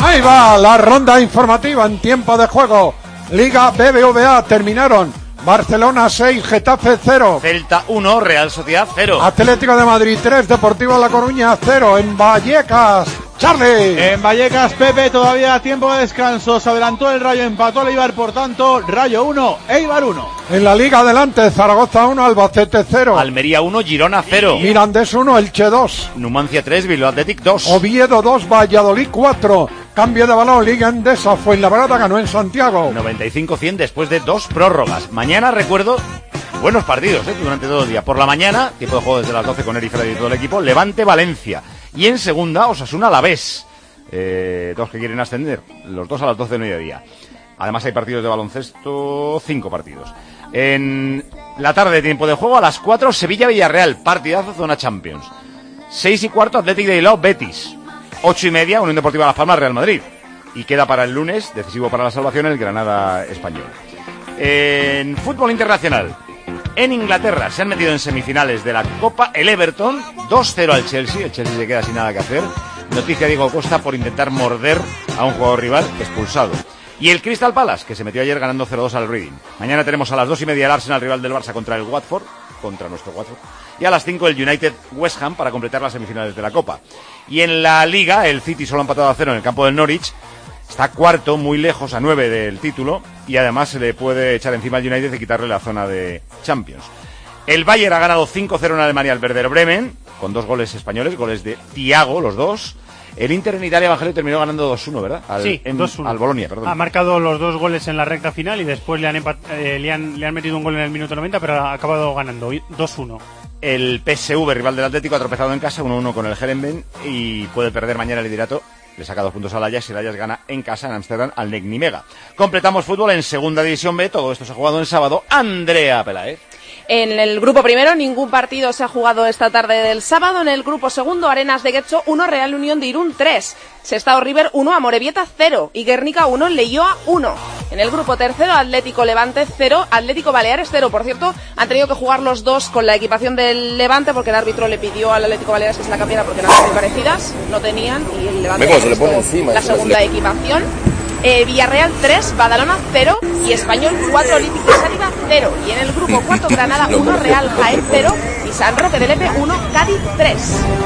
Ahí va la ronda informativa en tiempo de juego. Liga BBVA terminaron. Barcelona 6, Getafe 0. Celta 1, Real Sociedad 0. Atlético de Madrid 3, Deportivo La Coruña 0. En Vallecas, Charlie. En Vallecas, Pepe, todavía tiempo de descanso. Se adelantó el Rayo, empató el Eibar, por tanto, Rayo 1, Eibar 1. En la Liga adelante, Zaragoza 1, Albacete 0. Almería 1, Girona 0. Mirandés 1, Elche 2. Numancia 3, Bilbao Athletic 2. Oviedo 2, Valladolid 4. Cambio de balón, Liga Endesa, Fuenlabrada ganó en Santiago. 95-100 después de 2 prórrogas. Mañana, recuerdo, buenos partidos durante todo el día. Por la mañana, tiempo de juego desde las 12 con Eri Freddy y todo el equipo, Levante Valencia. Y en segunda, Osasuna Alavés. Dos que quieren ascender, los dos a las 12 del mediodía. Además hay partidos de baloncesto, 5 partidos. En la tarde, tiempo de juego, a las 4, Sevilla-Villarreal, partidazo, zona Champions. 6:15, Athletic de Bilbao, Betis. 8:30, Unión Deportiva Las Palmas, Real Madrid. Y queda para el lunes, decisivo para la salvación, el Granada Español. En fútbol internacional, en Inglaterra se han metido en semifinales de la Copa el Everton, 2-0 al Chelsea. El Chelsea se queda sin nada que hacer. Noticia Diego Costa por intentar morder a un jugador rival, expulsado. Y el Crystal Palace, que se metió ayer ganando 0-2 al Reading. Mañana tenemos a las 2:30 el Arsenal, rival del Barça, contra el Watford, contra nuestro Watford. Y a las 5 el United West Ham para completar las semifinales de la Copa. Y en la Liga, el City solo ha empatado a 0 en el campo del Norwich. Está cuarto, muy lejos, a 9 del título. Y además se le puede echar encima al United y quitarle la zona de Champions. El Bayern ha ganado 5-0 en Alemania al Werder Bremen, con 2 goles españoles, goles de Thiago, los dos. El Inter en Italia, Evangelio, terminó ganando 2-1, ¿verdad? Sí, 2-1. Al Bolonia, perdón. Ha marcado los 2 goles en la recta final y después le han metido un gol en el minuto 90, pero ha acabado ganando 2-1. El PSV, rival del Atlético, ha tropezado en casa 1-1 con el Herenveen y puede perder mañana el liderato. Le saca 2 puntos al Ajax y el Ajax gana en casa en Ámsterdam al Nek Nimega. Completamos fútbol en Segunda División B. Todo esto se ha jugado en sábado. Andrea Peláez. En el grupo primero, ningún partido se ha jugado esta tarde del sábado. En el grupo segundo, Arenas de Getxo 1, Real Unión de Irún 3. Sestao River 1, Amorebieta 0. Y Guernica 1, Leioa 1. En el grupo tercero, Atlético Levante 0, Atlético Baleares 0. Por cierto, han tenido que jugar los dos con la equipación del Levante porque el árbitro le pidió al Atlético Baleares que se la cambiara porque eran muy parecidas. No tenían y el Levante la segunda equipación. Villarreal 3, Badalona 0 y Español 4, Olímpico de Sátiva 0. Y en el grupo cuarto, Granada 1, Real Jaén 0 y San Roque del Epe 1, Cádiz 3.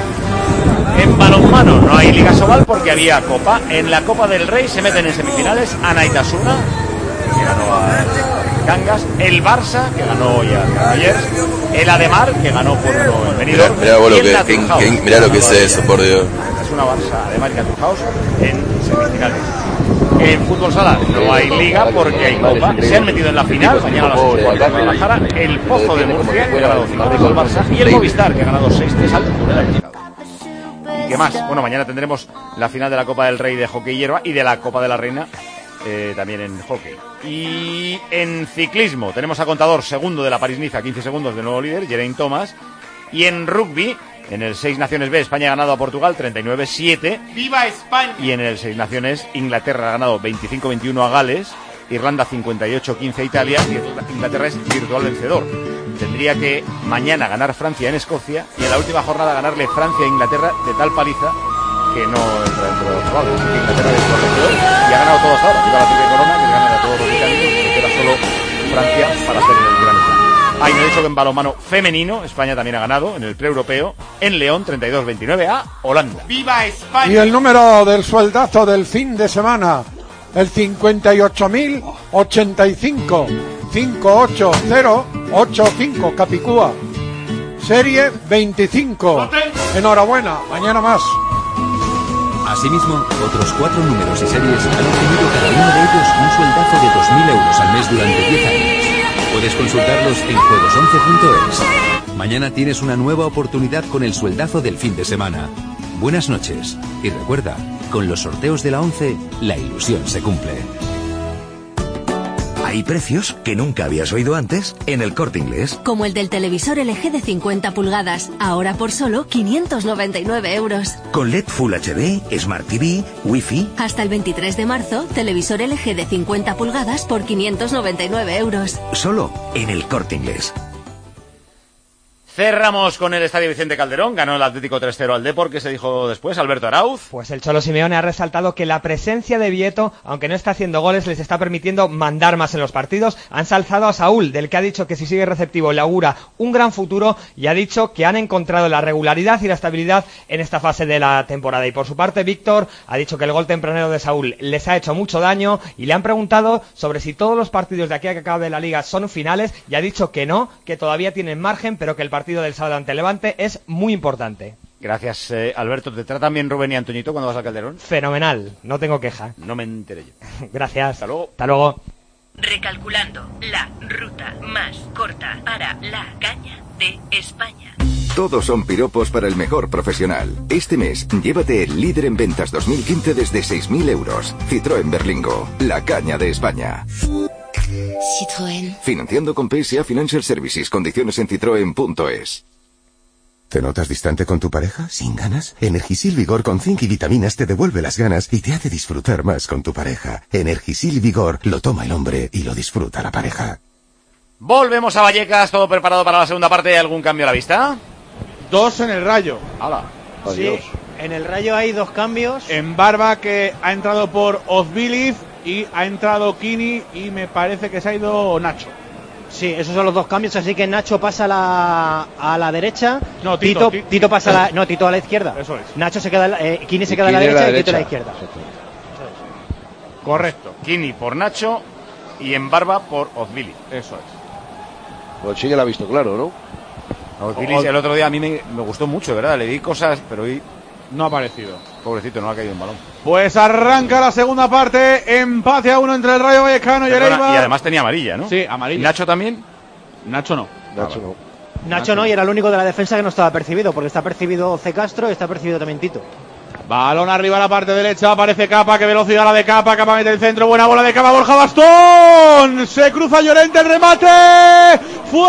En balonmano no hay Liga Sobal porque había Copa. En la Copa del Rey se meten en semifinales Anaitasuna, que ganó a Cangas, el Barça, que ganó hoy a Granollers, el Ademar, que ganó por el Benidorm, mirá lo que es eso, por Dios. Es una Barça, Ademar y Naturhaus en semifinales. En fútbol sala no hay liga porque hay Copa. Se han metido en la final, mañana a las 8:15 en Guadalajara, el Pozo de Murcia, que ha ganado 5 al Barça, y el Movistar, que ha ganado 6-3 al Tudela. ¿Y qué más? Bueno, mañana tendremos la final de la Copa del Rey de hockey hierba y de la Copa de la Reina, también en hockey. Y en ciclismo tenemos a Contador, segundo de la París-Niza, 15 segundos de nuevo líder, Geraint Thomas. Y en rugby, en el 6 Naciones B, España ha ganado a Portugal 39-7. ¡Viva España! Y en el 6 Naciones, Inglaterra ha ganado 25-21 a Gales, Irlanda 58-15 a Italia, y Inglaterra es virtual vencedor. Tendría que mañana ganar Francia en Escocia y en la última jornada ganarle Francia a Inglaterra de tal paliza que no entra dentro de los probables. Así que Inglaterra es virtual vencedor y ha ganado todo hasta ahora. Lleva la triple corona, que gana a todos los británicos, y queda solo Francia para hacer el gran slam. Hay no he dicho que en balonmano femenino España también ha ganado en el pre-europeo en León 32-29 a Holanda. ¡Viva España! Y el número del sueldazo del fin de semana, el 58.085 58085 Capicúa, serie 25. Enhorabuena, mañana más. Asimismo, otros 4 números y series han obtenido cada uno de ellos un sueldazo de 2.000 euros al mes durante 10 años. Puedes consultarlos en juegos11.es. Mañana tienes una nueva oportunidad con el sueldazo del fin de semana. Buenas noches. Y recuerda, con los sorteos de la 11, la ilusión se cumple. Hay precios que nunca habías oído antes en El Corte Inglés. Como el del televisor LG de 50 pulgadas, ahora por solo 599 euros. Con LED Full HD, Smart TV, Wi-Fi. Hasta el 23 de marzo, televisor LG de 50 pulgadas por 599 euros. Solo en El Corte Inglés. Cerramos con el Estadio Vicente Calderón. Ganó el Atlético 3-0 al Depor. ¿Qué se dijo después, Alberto Arauz? Pues el Cholo Simeone ha resaltado que la presencia de Vieto, aunque no está haciendo goles, les está permitiendo mandar más en los partidos. Han ensalzado a Saúl, del que ha dicho que si sigue receptivo le augura un gran futuro, y ha dicho que han encontrado la regularidad y la estabilidad en esta fase de la temporada. Y por su parte, Víctor ha dicho que el gol tempranero de Saúl les ha hecho mucho daño, y le han preguntado sobre si todos los partidos de aquí a que acabe la Liga son finales, y ha dicho que no, que todavía tienen margen, pero que el partido del sábado ante Levante es muy importante. Gracias, Alberto. ¿Te tratan bien Rubén y Antoñito cuando vas al Calderón? Fenomenal, no tengo queja. No me enteré yo. Gracias. Hasta luego. Hasta luego. Recalculando la ruta más corta para la caña de España. Todos son piropos para el mejor profesional. Este mes, llévate el líder en ventas 2015 desde 6.000 euros. Citroën Berlingo, la caña de España. Citroën. Financiando con PSA Financial Services. Condiciones en citroen.es. ¿Te notas distante con tu pareja? ¿Sin ganas? Energisil Vigor con zinc y vitaminas te devuelve las ganas y te hace disfrutar más con tu pareja. Energisil Vigor lo toma el hombre y lo disfruta la pareja. Volvemos a Vallecas, todo preparado para la segunda parte. ¿Algún cambio a la vista? 2 en el Rayo. ¡Hala! Sí, en el Rayo hay 2 cambios. En Barba, que ha entrado por Ozbiliz, y ha entrado Kini, y me parece que se ha ido Nacho. Sí, esos son los 2 cambios, así que Nacho pasa a la derecha. No, Tito pasa Tito a la izquierda. Eso es. Nacho se queda, Kini se queda a la derecha y Tito a la izquierda. Correcto. Kini por Nacho y en Barba por Ozbiliz. Eso es. Pues sí que lo ha visto claro, ¿no? Ozbiliz el otro día a mí me gustó mucho, ¿verdad? Le di cosas, pero hoy no ha aparecido. Pobrecito, no ha caído en balón. Pues arranca la segunda parte, empate a 1 entre el Rayo Vallecano y el Eibar. Y además tenía amarilla, ¿no? Sí, amarilla. ¿Nacho también? Nacho no. Nacho no, y era el único de la defensa que no estaba percibido, porque está percibido C. Castro y está percibido también Tito. Balón arriba a la parte derecha, aparece Capa, qué velocidad la de Capa, Capa mete el centro, buena bola de Capa, Borja Bastón, se cruza Llorente, el remate,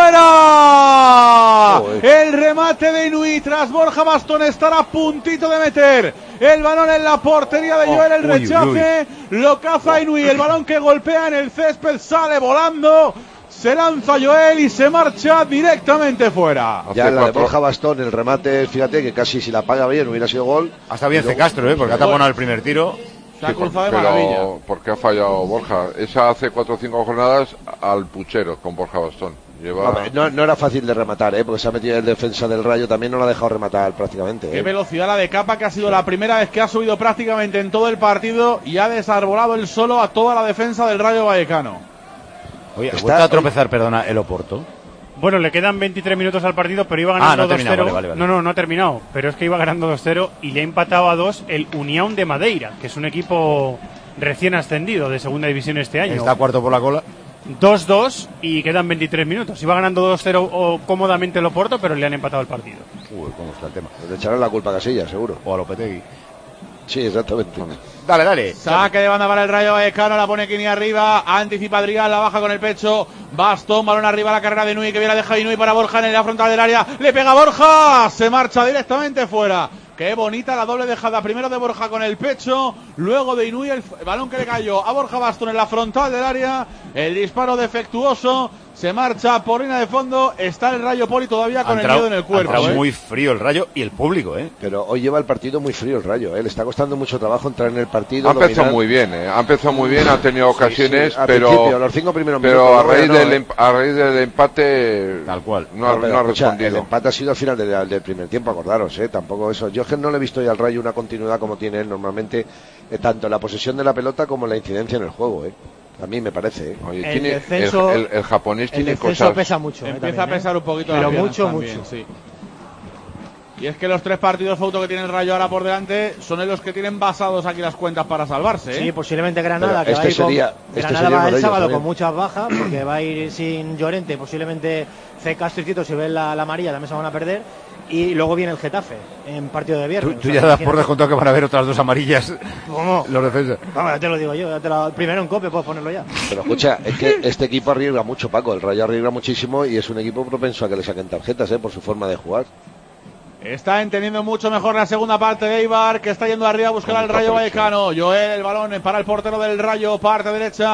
fuera, el remate de Inui tras Borja Bastón, estará a puntito de meter el balón en la portería de Joel, el rechace, lo caza Inui, el balón que golpea en el césped, sale volando. Se lanza Joel y se marcha directamente fuera. Ya la de Borja Bastón, el remate, fíjate que casi si la paga bien hubiera sido gol. Hasta bien C. Castro, porque ha taponado el primer tiro. Se ha cruzado de maravilla. Porque ha fallado Borja. Esa hace 4 o 5 jornadas al puchero con Borja Bastón. No era fácil de rematar, porque se ha metido el defensa del Rayo, también no lo ha dejado rematar prácticamente. Qué velocidad la de Capa, que ha sido la primera vez que ha subido prácticamente en todo el partido y ha desarbolado el solo a toda la defensa del Rayo Vallecano. Oye, ¿ha vuelto a tropezar, perdona, el Oporto? Bueno, le quedan 23 minutos al partido, pero iba ganando 2-0. Vale. No ha terminado, pero es que iba ganando 2-0 y le ha empatado a 2 el Unión de Madeira, que es un equipo recién ascendido de segunda división este año. Está cuarto por la cola. 2-2 y quedan 23 minutos. Iba ganando 2-0 cómodamente el Oporto, pero le han empatado el partido. Uy, ¿cómo está el tema? Le echarán la culpa a Casillas, seguro. O a Lopetegui. Sí, exactamente. Dale. Saque de banda para el Rayo Vallecano, la pone Kini arriba, anticipa Adrián, la baja con el pecho, Bastón, balón arriba, la carrera de Nui, que viene a dejar Nui para Borja en la frontal del área, le pega Borja, se marcha directamente fuera. Qué bonita la doble dejada, primero de Borja con el pecho, luego de Inui, el balón que le cayó a Borja Bastón en la frontal del área, el disparo defectuoso, se marcha por línea de fondo, está el Rayo Poli todavía con el miedo en el cuerpo. Ha entrado muy frío el Rayo y el público, Pero hoy lleva el partido muy frío el Rayo, Le está costando mucho trabajo entrar en el partido. Ha empezado muy bien, ha empezado muy bien, ha tenido ocasiones, sí, pero los 5 primeros pero minutos, a raíz del empate, tal cual, no ha respondido. El empate ha sido al final del primer tiempo, acordaros, tampoco eso. Yo es que no le he visto ya al Rayo una continuidad como tiene él normalmente, tanto en la posesión de la pelota como en la incidencia en el juego, A mí me parece, Oye, el japonés tiene cosas. Pesa mucho. Empieza a pesar un poquito. Pero mucho. Sí. Y es que los 3 partidos foto que tiene el Rayo ahora por delante son en los que tienen basados aquí las cuentas para salvarse. Sí, posiblemente Granada, que Granada va el sábado con muchas bajas, porque va a ir sin Llorente, posiblemente C. Castro y Tito, si ven la amarilla también se van a perder. Y luego viene el Getafe en partido de viernes. Tú ya das por descontado que van a haber otras 2 amarillas. ¿Cómo? Los defensas. Vamos, ya te lo digo yo. Primero en copia puedes ponerlo ya. Pero escucha, es que este equipo arriesga mucho, Paco. El Rayo arriesga muchísimo y es un equipo propenso a que le saquen tarjetas, por su forma de jugar. Está entendiendo mucho mejor la segunda parte de Eibar, que está yendo arriba a buscar al Rayo Vallecano. Joel, el balón para el portero del Rayo, parte derecha.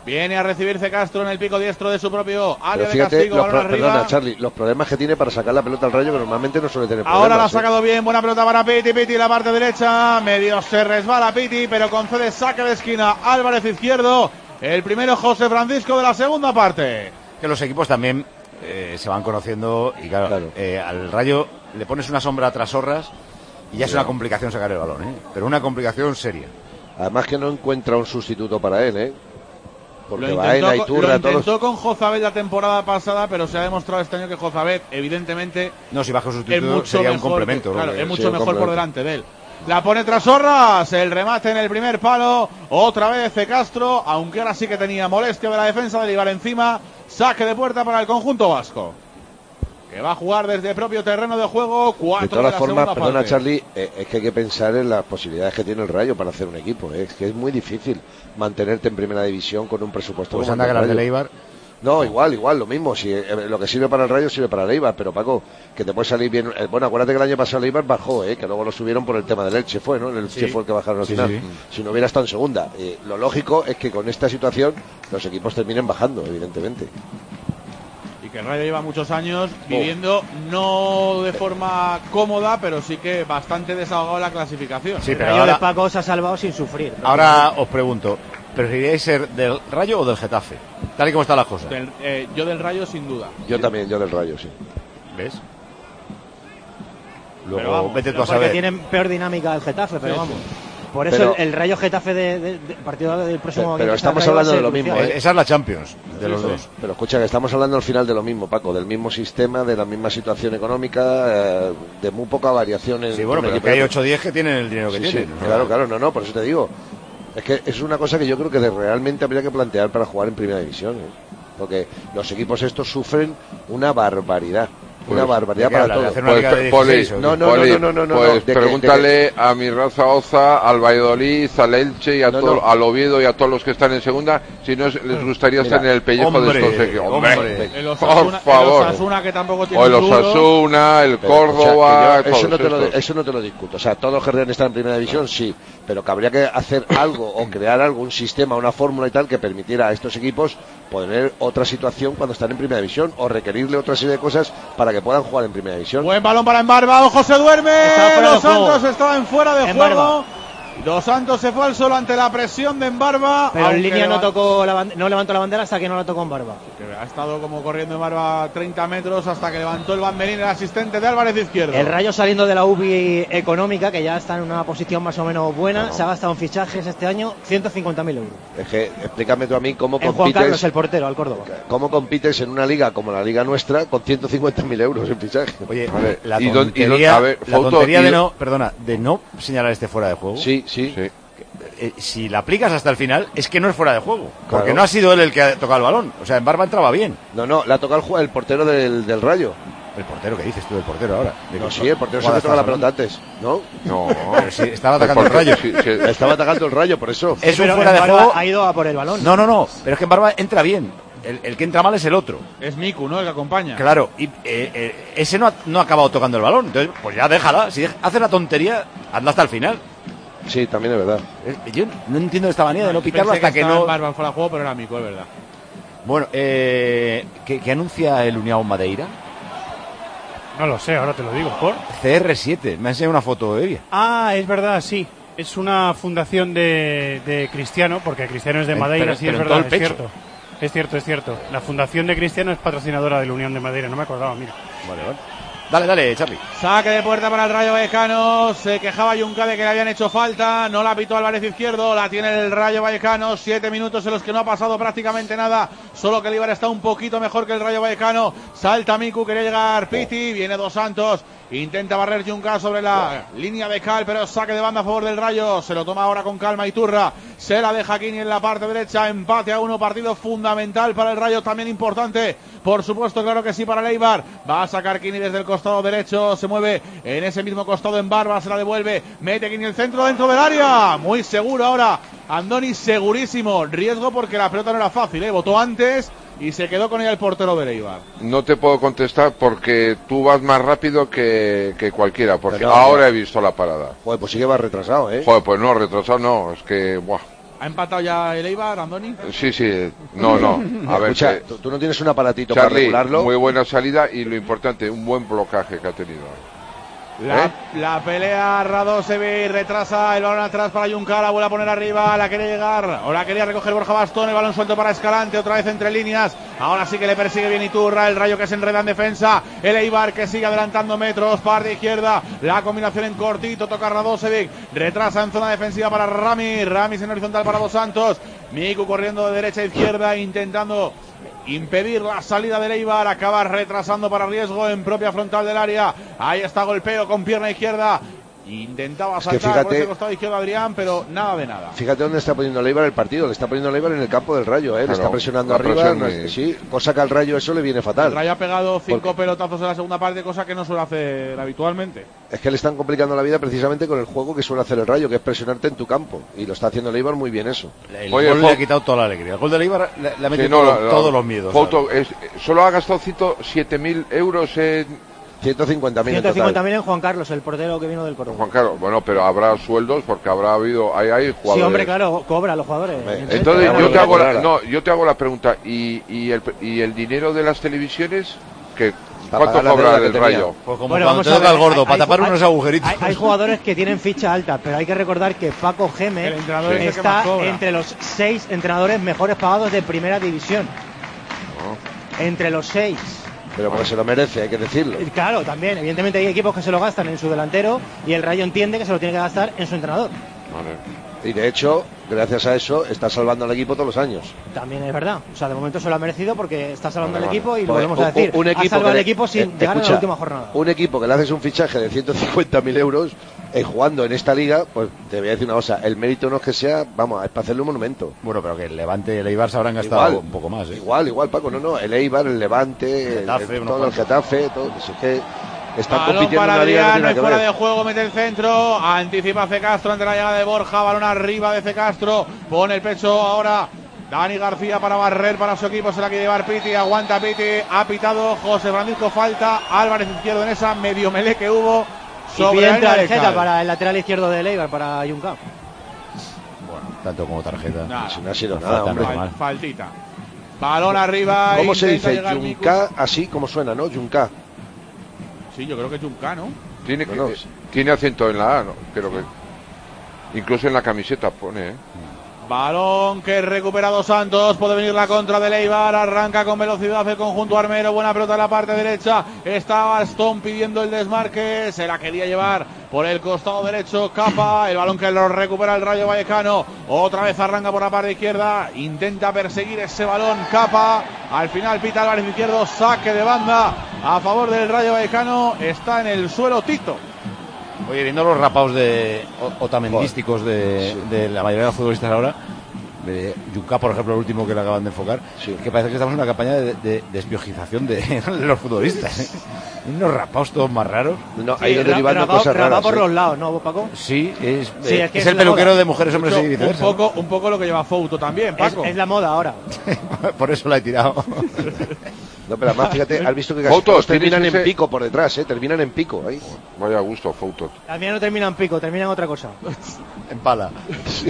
Viene a recibirse Castro en el pico diestro de su propio área fíjate, de castigo. perdona, Charlie, los problemas que tiene para sacar la pelota al Rayo, que normalmente no suele tener problemas. Ahora la ha sacado bien, buena pelota para Piti, Piti la parte derecha, medio se resbala Piti, pero concede saque de esquina Álvarez izquierdo, el primero José Francisco de la segunda parte. Que los equipos también se van conociendo y claro. Al Rayo le pones una sombra tras Sorras y ya es una complicación sacar el balón, pero una complicación seria. Además que no encuentra un sustituto para él, porque lo intentó con Jozabet la temporada pasada, pero se ha demostrado este año que Jozabet, evidentemente, no, si baja sustituto sería un complemento. Claro, es mucho mejor por delante de él. La pone tras Sorras, el remate en el primer palo, otra vez Castro, aunque ahora sí que tenía molestia de la defensa de Eibar encima, saque de puerta para el conjunto vasco, que va a jugar desde el propio terreno de juego. 4 de todas formas, perdona parte. Charlie, es que hay que pensar en las posibilidades que tiene el Rayo para hacer un equipo, es que es muy difícil mantenerte en primera división con un presupuesto pues anda que las de Eibar. No, igual, lo mismo. Si lo que sirve para el Rayo sirve para el Eibar, pero Paco, que te puede salir bien. Bueno, acuérdate que el año pasado el Eibar bajó, que luego lo subieron por el tema del Elche, fue, ¿no? El Elche fue el que bajaron al final. Sí. Si no hubiera estado en segunda, lo lógico es que con esta situación los equipos terminen bajando, evidentemente. Y que el Rayo lleva muchos años viviendo, no de forma cómoda, pero sí que bastante desahogado la clasificación. Sí, pero el Rayo de Paco se ha salvado sin sufrir. Ahora os pregunto, ¿preferiríais ser del Rayo o del Getafe? Tal y como están las cosas. Yo del Rayo sin duda. Yo también, yo del Rayo, sí. ¿Ves? Luego vamos, vete tú a saber. Porque tienen peor dinámica el Getafe, pero vamos. Por eso el Rayo Getafe de partido del próximo. Pero estamos hablando de lo mismo. Esa es la Champions de los dos. Pero escucha, que estamos hablando al final de lo mismo, Paco, del mismo sistema, de la misma situación económica, de muy poca variación en. Sí, bueno, pero que hay 8 o 10 que tienen el dinero que tienen. Claro, no, por eso te digo. Es que es una cosa que yo creo que realmente habría que plantear para jugar en primera división, porque los equipos estos sufren una barbaridad. Una barbaridad para todos. Pues pregúntale a mi raza Oza, al Valladolid, al Elche y al Oviedo y a todos los que están en segunda, si no les gustaría estar en el pellejo de estos equipos. Hombre, por favor. El Osasuna, que tampoco tiene o el Osasuna, el Córdoba, eso no te lo discuto. O sea, todos querrían estar en primera división, sí, pero que habría que hacer algo o crear algo, un sistema, una fórmula y tal que permitiera a estos equipos poner otra situación cuando están en primera división o requerirle otra serie de cosas para que puedan jugar en primera división. Buen balón para Embarba, ojo, se duerme. Dos Santos estaba en fuera de juego. Dos Santos se fue al solo ante la presión de Embarba. Pero en línea no levantó la bandera hasta que no la tocó Embarba. Ha estado como corriendo Embarba 30 metros hasta que levantó el banderín el asistente de Álvarez izquierdo. El Rayo saliendo de la UBI económica, que ya está en una posición más o menos buena, se ha gastado en fichajes este año 150.000 euros. Es que explícame tú a mí cómo compites. Juan Carlos, el portero, al Córdoba. ¿Cómo compites en una liga como la liga nuestra con 150.000 euros en fichaje? Oye, la tontería de no señalar este fuera de juego. Sí. Si la aplicas hasta el final, es que no es fuera de juego. Porque no ha sido él el que ha tocado el balón. O sea, en Barba entraba bien. No, la ha tocado el portero del Rayo. ¿El portero? ¿Qué dices tú del portero ahora? Sí, el portero se toca la pelota antes, ¿no? No, pero sí, estaba atacando el Rayo. Estaba atacando el Rayo, por eso. Es un fuera de juego. Ha ido a por el balón. No, pero es que en Barba entra bien. El que entra mal es el otro. Es Miku, ¿no? El que acompaña. Claro, y ese no ha acabado tocando el balón. Entonces, pues ya déjala. Si hace la tontería, hazla hasta el final. Sí, también es verdad. Yo no entiendo esta manía de no pitarlo hasta que no. Barba fuera de juego, pero era Miku, es verdad. Bueno, ¿qué anuncia el União Madeira? No lo sé, ahora te lo digo. ¿Por? CR7, me ha enseñado una foto de ella. Ah, es verdad, sí. Es una fundación de Cristiano, porque Cristiano es de Madeira, sí, es verdad, es cierto. Es cierto. La fundación de Cristiano es patrocinadora del Unión de Madeira, no me acordaba, mira. Vale. Dale, Charlie. Saque de puerta para el Rayo Vallecano. Se quejaba Junca de que le habían hecho falta. No la pitó Álvarez izquierdo. La tiene el Rayo Vallecano. 7 minutos en los que no ha pasado prácticamente nada. Solo que el Eibar está un poquito mejor que el Rayo Vallecano. Salta Miku, quería llegar Piti. Viene Dos Santos. Intenta barrer Junca sobre la línea de Cal, pero saque de banda a favor del Rayo. Se lo toma ahora con calma Iturra. Se la deja Kini en la parte derecha. Empate a 1. Partido fundamental para el Rayo. También importante. Por supuesto, claro que sí, para el Eibar. Va a sacar Kini desde el costado derecho. Se mueve en ese mismo costado en Barba. Se la devuelve. Mete Kini el centro dentro del área. Muy seguro ahora. Andoni segurísimo. Riesgo porque la pelota no era fácil, Votó antes y se quedó con ella el portero del Eibar. No te puedo contestar porque tú vas más rápido que cualquiera, porque ahora he visto la parada. Joder, pues sí que vas retrasado, Joder, pues no, retrasado no, es que, buah. ¿Ha empatado ya el Eibar, Andoni? Sí. No. A ver, escucha, tú no tienes un aparatito Charlie, para regularlo. Muy buena salida y lo importante, un buen blocaje que ha tenido. La pelea Radosevic, retrasa el balón atrás para Junca, la vuelve a poner arriba, la quería llegar, o la quería recoger Borja Bastón, el balón suelto para Escalante, otra vez entre líneas, ahora sí que le persigue bien Iturra, el Rayo que se enreda en defensa, el Eibar que sigue adelantando metros, parte izquierda, la combinación en cortito, toca Radosevic, retrasa en zona defensiva para Ramis en horizontal para Dos Santos, Miku corriendo de derecha a izquierda, intentando impedir la salida del Eibar, acaba retrasando para riesgo en propia frontal del área, ahí está golpeo con pierna izquierda, intentaba saltar por ese costado izquierdo Adrián, pero nada de nada. Fíjate dónde está poniendo el Eibar el partido, le está poniendo el Eibar en el campo del Rayo, le está presionando arriba, sí, cosa que al Rayo eso le viene fatal. El Rayo ha pegado 5 pelotazos en la segunda parte, cosa que no suele hacer habitualmente. Es que le están complicando la vida precisamente con el juego que suele hacer el Rayo, que es presionarte en tu campo, y lo está haciendo el Eibar muy bien eso. El gol le ha quitado toda la alegría, el gol del Eibar le ha metido todos los miedos. Solo ha gastado 107.000 euros en... 150.000 en Juan Carlos, el portero que vino del Córdoba. Juan Carlos, bueno, pero habrá sueldos porque habrá habido hay jugadores. Sí, hombre, claro, cobra los jugadores. Entonces yo te hago la pregunta, ¿y el dinero de las televisiones cuánto cobra el Rayo? Pues como cuando te toca el gordo, para tapar unos agujeritos. Hay jugadores que tienen ficha alta, pero hay que recordar que Paco Gémez está entre los 6 entrenadores mejores pagados de primera división. Entre los 6. Pero porque se lo merece, hay que decirlo. Claro, también, evidentemente hay equipos que se lo gastan en su delantero y el Rayo entiende que se lo tiene que gastar en su entrenador. Y de hecho, gracias a eso, está salvando al equipo todos los años. También es verdad. O sea, de momento se lo ha merecido porque está salvando al equipo y lo volvemos a decir. Ha salvado al equipo sin llegar a la última jornada. Un equipo que le haces un fichaje de 150.000 euros jugando en esta liga, pues te voy a decir una cosa, el mérito no es que sea, vamos, es para hacerle un monumento. Bueno, pero que el Levante y el Eibar se habrán gastado un poco más. Igual, Paco, no, el Eibar, el Levante, el Getafe, todo, es que están compitiendo para en una liga Adrián, fuera de juego, mete el centro, anticipa C. Castro ante la llegada de Borja, balón arriba de C. Castro, pone el pecho ahora Dani García para barrer para su equipo, se la quiere llevar Piti, aguanta Piti, ha pitado José Francisco, falta, Álvarez izquierdo en esa medio melé que hubo. Y piden tarjeta para el lateral izquierdo de Eibar, para Junca. Bueno, tanto como tarjeta. No ha sido nada, hombre. Faltita. Balón arriba. ¿Cómo se dice? Junca, así como suena, ¿no? Junca. Sí, yo creo que Junca, ¿no? Tiene acento en la A, ¿no? Creo que incluso en la camiseta pone, Balón que recupera Dos Santos, puede venir la contra de Eibar, arranca con velocidad el conjunto armero, buena pelota en la parte derecha, está Bastón pidiendo el desmarque, se la quería llevar por el costado derecho Capa, el balón que lo recupera el Rayo Vallecano, otra vez arranca por la parte izquierda, intenta perseguir ese balón Capa, al final pita Álvarez izquierdo, saque de banda a favor del Rayo Vallecano, está en el suelo Tito. Oye, viendo los rapaos otamendísticos de la mayoría de los futbolistas ahora, de Junca, por ejemplo, el último que le acaban de enfocar, que parece que estamos en una campaña de espiogización de los futbolistas. Unos rapaos todos más raros. No, hay derivando cosas raras. por los lados, ¿no, Paco? Sí, es el peluquero de mujeres, hombres y viceversa. Un poco lo que lleva Fouto también, Paco. Es la moda ahora. Por eso la he tirado. No, pero además, fíjate, has visto que casi todos terminan en pico por detrás, terminan en pico ahí. Vaya gusto, Fouto. También no terminan en pico, terminan otra cosa. En pala. Sí.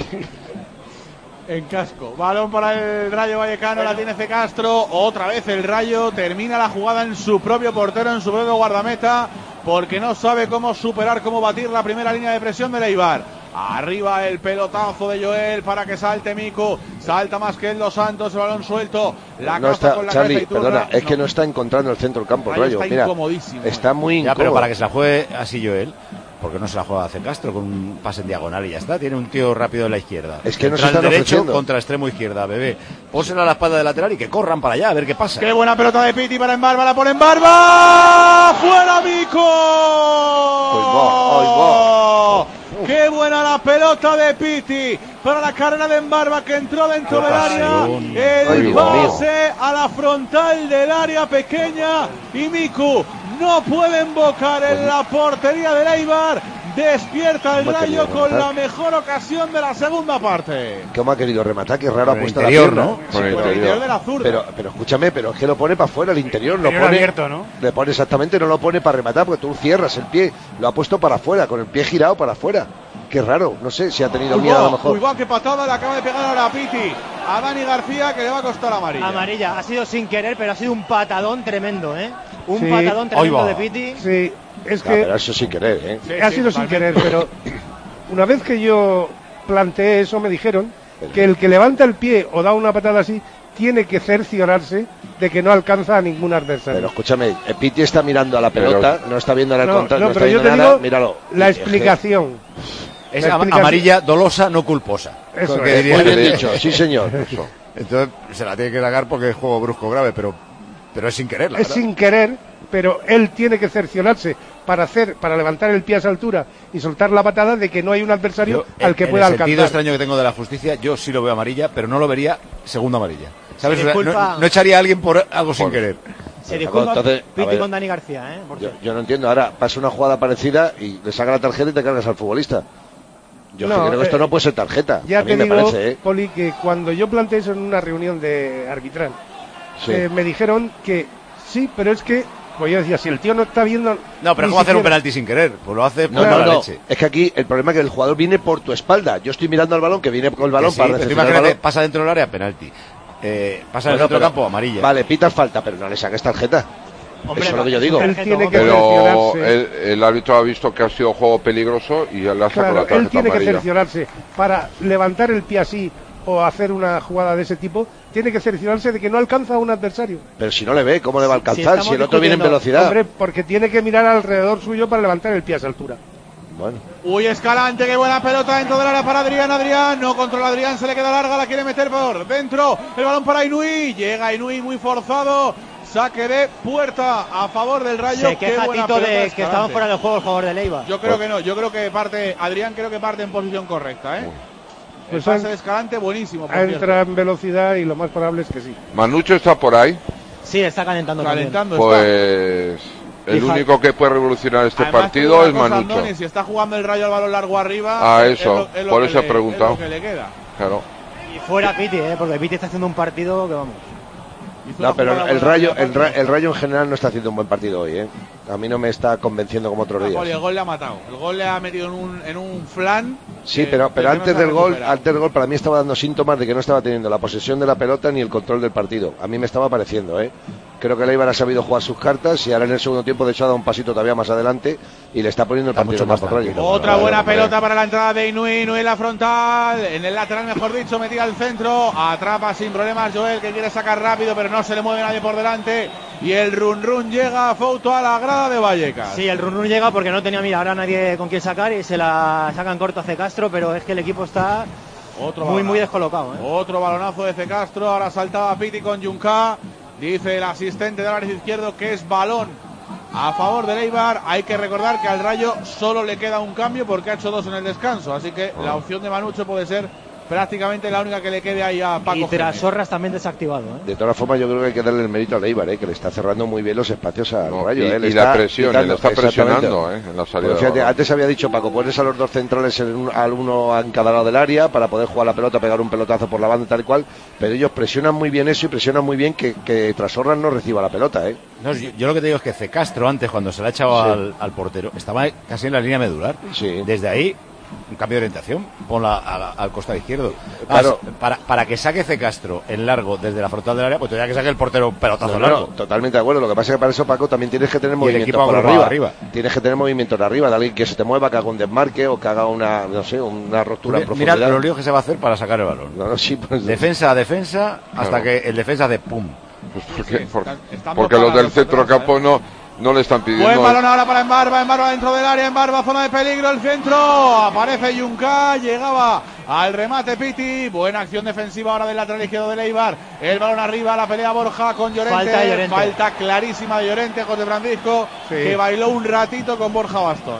En casco. Balón para el Rayo Vallecano, la tiene C. Castro. Otra vez el Rayo termina la jugada en su propio portero, en su propio guardameta, porque no sabe cómo superar, cómo batir la primera línea de presión del Eibar. Arriba el pelotazo de Joel para que salte Miku. Salta más que el Dos Santos, el balón suelto. La no está, con la Charlie, perdona, es que no está encontrando el centro del campo el Rayo. Mira, está muy incómodo. Pero para que se la juegue así Joel, porque no se la juega a C. Castro con un pase en diagonal y ya está. Tiene un tío rápido en la izquierda. Es que no se está derecho ofreciendo. Contra extremo izquierda, bebé. Pónsela a la espalda de lateral y que corran para allá a ver qué pasa. Qué buena pelota de Piti para Embarba, la pone Embarba. ¡Fuera Mico! ¡Qué buena la pelota de Piti! Para la carrera de Embarba que entró dentro del área. El pase a la frontal del área pequeña y Miku no puede invocar en la portería del Eibar. Despierta el Rayo con la mejor ocasión de la segunda parte. ¿Cómo ha querido rematar? Qué raro ha puesto la pierna, ¿no? Por el interior de la zurda. Pero escúchame, pero es que lo pone para afuera, el interior lo pone abierto, ¿no? Le pone exactamente, no lo pone para rematar porque tú cierras el pie, lo ha puesto para afuera, con el pie girado para afuera. Qué raro, no sé si ha tenido miedo a lo mejor. Uy, va, qué patada le acaba de pegar ahora a Piti. A Dani García, que le va a costar amarilla. Amarilla, ha sido sin querer, pero ha sido un patadón tremendo, ¿eh? Un patadón tremendo de Piti. Sí, es que... Pero eso sin querer, ¿eh? Sí, ha sido sin querer, pero una vez que yo planteé eso me dijeron que el que levanta el pie o da una patada así tiene que cerciorarse de que no alcanza a ningún adversario. Pero escúchame, Piti está mirando a la pelota, no está viendo el contacto, no está pero yo viendo te nada, digo míralo. La explicación. Es amarilla dolosa, no culposa. Eso es. Muy bien dicho, sí señor. Eso. Entonces se la tiene que sacar porque es juego brusco grave, pero es sin querer. Es sin querer, pero él tiene que cerciorarse para levantar el pie a esa altura y soltar la patada de que no hay un adversario al que pueda alcanzar. El sentido extraño que tengo de la justicia, yo sí lo veo amarilla, pero no lo vería segunda amarilla. ¿Sabes? No echaría a alguien por algo sin querer. Se disculpa Piti con Dani García, ¿eh? Yo no entiendo. Ahora pasa una jugada parecida y le saca la tarjeta y te cargas al futbolista. Yo creo que esto no puede ser tarjeta. Ya a mí te me digo, parece, Poli, que cuando yo planteé eso en una reunión de arbitral, me dijeron que sí, pero es que, pues yo decía, si el tío no está viendo... No, pero ¿cómo hacer un penalti sin querer? Pues lo hace por la leche. Es que aquí el problema es que el jugador viene por tu espalda. Yo estoy mirando al balón, que viene con el balón para recepcionar el balón. Pasa dentro del área, penalti. Pasa en el otro campo, amarilla. Vale, pitas falta, pero no le saques tarjeta. Hombre, eso es lo que yo digo. Él tiene que pero el árbitro ha visto que ha sido juego peligroso y le ha sacado la tarjeta él tiene amarilla. Que cerciorarse para levantar el pie así o hacer una jugada de ese tipo, tiene que cerciorarse de que no alcanza a un adversario. Pero si no le ve, ¿cómo le va a alcanzar? Si el otro viene en velocidad. Hombre, porque tiene que mirar alrededor suyo para levantar el pie a esa altura. Bueno. Uy, Escalante, qué buena pelota dentro del área para Adrián. Adrián no controla Adrián, se le queda larga, la quiere meter por dentro. El balón para Inui, llega Inui muy forzado. Saque de puerta a favor del Rayo. Se queja Tito de que estaban fuera del juego el jugador de Leiva. Yo creo que no, yo creo que Adrián creo que parte en posición correcta, ¿eh? Pues el pase de Escalante buenísimo. Entra en velocidad y lo más probable es que sí. Manucho está por ahí. Sí, está calentando. Pues el único que puede revolucionar este partido es Manucho. Andoni, si está jugando el Rayo al balón largo arriba. Eso, por eso he preguntado. Es lo que le queda. Claro. Y fuera Piti, porque Piti está haciendo un partido que vamos. No, pero el Rayo en general no está haciendo un buen partido hoy, ¿eh? A mí no me está convenciendo como otros días. El gol le ha matado. El gol le ha metido en un flan. Sí, pero antes del gol para mí estaba dando síntomas de que no estaba teniendo la posesión de la pelota ni el control del partido. A mí me estaba pareciendo, ¿eh? Creo que el Eibar ha sabido jugar sus cartas y ahora en el segundo tiempo de hecho ha dado un pasito todavía más adelante y le está poniendo el partido más por Rayo. Otra buena pelota para la entrada de Inui en la frontal, en el lateral mejor dicho, metida al centro, atrapa sin problemas Joel que quiere sacar rápido pero no se le mueve nadie por delante y el run llega a Fouto a la grada de Vallecas. Sí, el run llega porque no tenía ahora nadie con quien sacar y se la sacan corto a C. Castro, pero es que el equipo está muy descolocado, ¿eh? Otro balonazo de C. Castro, ahora saltaba Piti con Junca. Dice el asistente de Álvarez Izquierdo que es balón a favor del Eibar. Hay que recordar que al Rayo solo le queda un cambio porque ha hecho 2 en el descanso. Así que la opción de Manucho puede ser prácticamente la única que le quede ahí a Paco. Y Trasorras también desactivado, ¿eh? De todas formas, yo creo que hay que darle el mérito al Eibar, que le está cerrando muy bien los espacios al Rayo. Y la presión, le está presionando en la salida. Pues fíjate, antes había dicho Paco, pones a los dos centrales al uno en cada lado del área para poder jugar la pelota, pegar un pelotazo por la banda tal y cual, pero ellos presionan muy bien eso y presionan muy bien que Trasorras no reciba la pelota, ¿eh? No, yo lo que te digo es que C. Castro antes, cuando se la ha echado al portero, estaba casi en la línea medular. Sí. Desde ahí un cambio de orientación, ponla al costado izquierdo. Claro. Para que saque C. Castro en largo desde la frontal del área, pues tendría que saque el portero pelotazo largo. Totalmente de acuerdo. Lo que pasa es que para eso, Paco, también tienes que tener movimientos por arriba. Tienes que tener movimientos de arriba, de alguien que se te mueva, que haga un desmarque o que haga una ruptura en profundidad. Mira los líos que se va a hacer para sacar el balón. Defensa a defensa, hasta que el defensa hace pum. Pues porque los del centrocampo no le están pidiendo. Buen balón ahora para Embarba dentro del área, Embarba, zona de peligro, el centro, aparece Junca, llegaba al remate Piti, buena acción defensiva ahora del lateral izquierdo del Eibar, el balón arriba, la pelea Borja con Llorente, falta clarísima de Llorente, José Francisco, que bailó un ratito con Borja Bastón.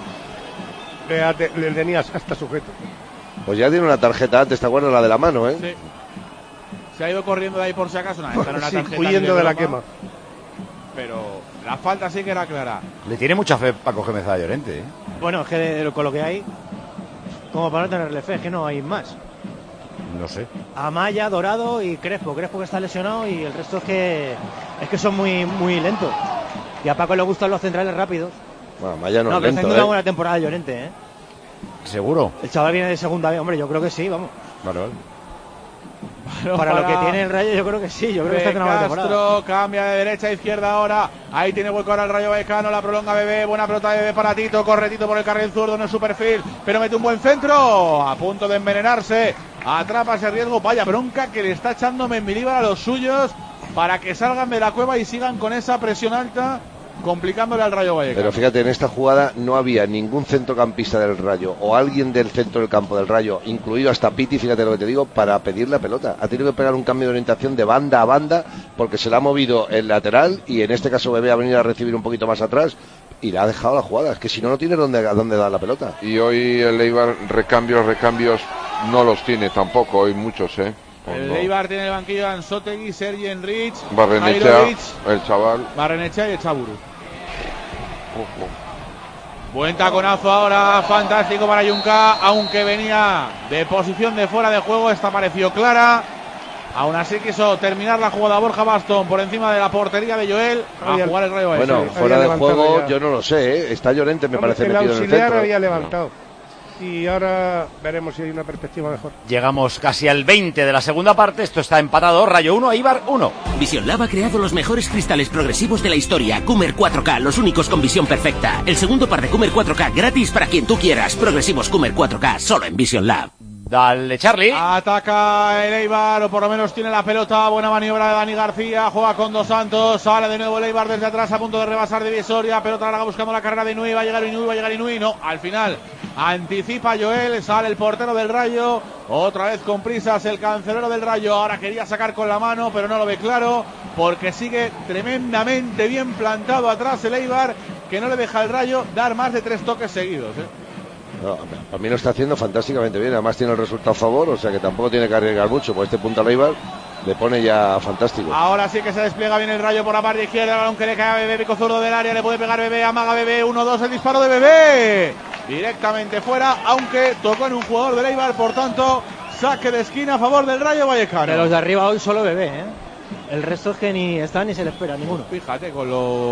Le tenías hasta sujeto. Pues ya tiene una tarjeta antes, ¿te acuerdas? La de la mano, ¿eh? Sí. Se ha ido corriendo de ahí por si acaso, una tarjeta huyendo de la quema. Pero la falta sí que era clara. Le tiene mucha fe Paco Gémez a Llorente, ¿eh? Bueno, es que con lo que hay, como para no tenerle fe, es que no hay más. No sé. Amaya, Dorado y Crespo que está lesionado y el resto es que son muy lentos. Y a Paco le gustan los centrales rápidos. Bueno, Amaya no es pero lento, está haciendo una buena temporada de Llorente, ¿eh? ¿Seguro? El chaval viene de segunda B, hombre, yo creo que sí, vamos. Vale. Para lo que tiene el Rayo, yo creo que sí. Yo creo que está haciendo una buena temporada. Cambia de derecha a izquierda ahora. Ahí tiene hueco ahora el Rayo Vallecano. La prolonga Bebé. Buena pelota de Bebé para Tito. Corre Tito por el carril zurdo. No es su perfil, pero mete un buen centro. A punto de envenenarse. Atrapa ese riesgo. Vaya bronca que le está echando Mendilibar a los suyos para que salgan de la cueva y sigan con esa presión alta, complicándole al Rayo Vallecano. Pero fíjate, en esta jugada no había ningún centrocampista del Rayo o alguien del centro del campo del Rayo, incluido hasta Piti, fíjate lo que te digo, para pedir la pelota. Ha tenido que pegar un cambio de orientación de banda a banda porque se la ha movido el lateral y en este caso Bebé ha venido a recibir un poquito más atrás y le ha dejado la jugada. Es que si no, no tiene dónde dar la pelota. Y hoy el Eibar recambios no los tiene tampoco, hoy muchos, El Eibar tiene el banquillo a Anzotegui, Sergi Enrich, Barrenechea, el chaval. Barrenechea y el Chaburu. Buen taconazo ahora, fantástico para Junca, aunque venía de posición de fuera de juego, esta pareció clara. Aún así quiso terminar la jugada Borja Bastón por encima de la portería de Joel a jugar el Rayo Vallecano. Bueno, fuera de juego ya. Yo no lo sé, está Llorente me parece metido en el centro. El auxiliar había levantado. Y ahora veremos si hay una perspectiva mejor. Llegamos casi al 20 de la segunda parte. Esto está empatado. Rayo 1, Eibar 1. Vision Lab ha creado los mejores cristales progresivos de la historia. Coomer 4K, los únicos con visión perfecta. El segundo par de Coomer 4K gratis para quien tú quieras. Progresivos Coomer 4K, solo en Vision Lab. Dale, Charlie. Ataca el Eibar, o por lo menos tiene la pelota. Buena maniobra de Dani García. Juega con Dos Santos. Sale de nuevo el Eibar desde atrás a punto de rebasar divisoria. Pelota larga buscando la carrera de Inui. Va a llegar Inui. No, al final anticipa Joel. Sale el portero del Rayo. Otra vez con prisas el cancelero del Rayo. Ahora quería sacar con la mano, pero no lo ve claro. Porque sigue tremendamente bien plantado atrás el Eibar, que no le deja al Rayo dar más de 3 toques seguidos. No, a mí lo está haciendo fantásticamente bien, además tiene el resultado a favor, o sea que tampoco tiene que arriesgar mucho, por este punto al Eibar le pone ya fantástico. Ahora sí que se despliega bien el Rayo por la parte izquierda, el balón que le cae a Bebé, pico zurdo del área, le puede pegar Bebé, amaga Bebé, 1-2, el disparo de Bebé, directamente fuera, aunque tocó en un jugador del Eibar, por tanto, saque de esquina a favor del Rayo Vallecano. De los de arriba hoy solo Bebé, El resto es que ni está ni se le espera ninguno. Fíjate, con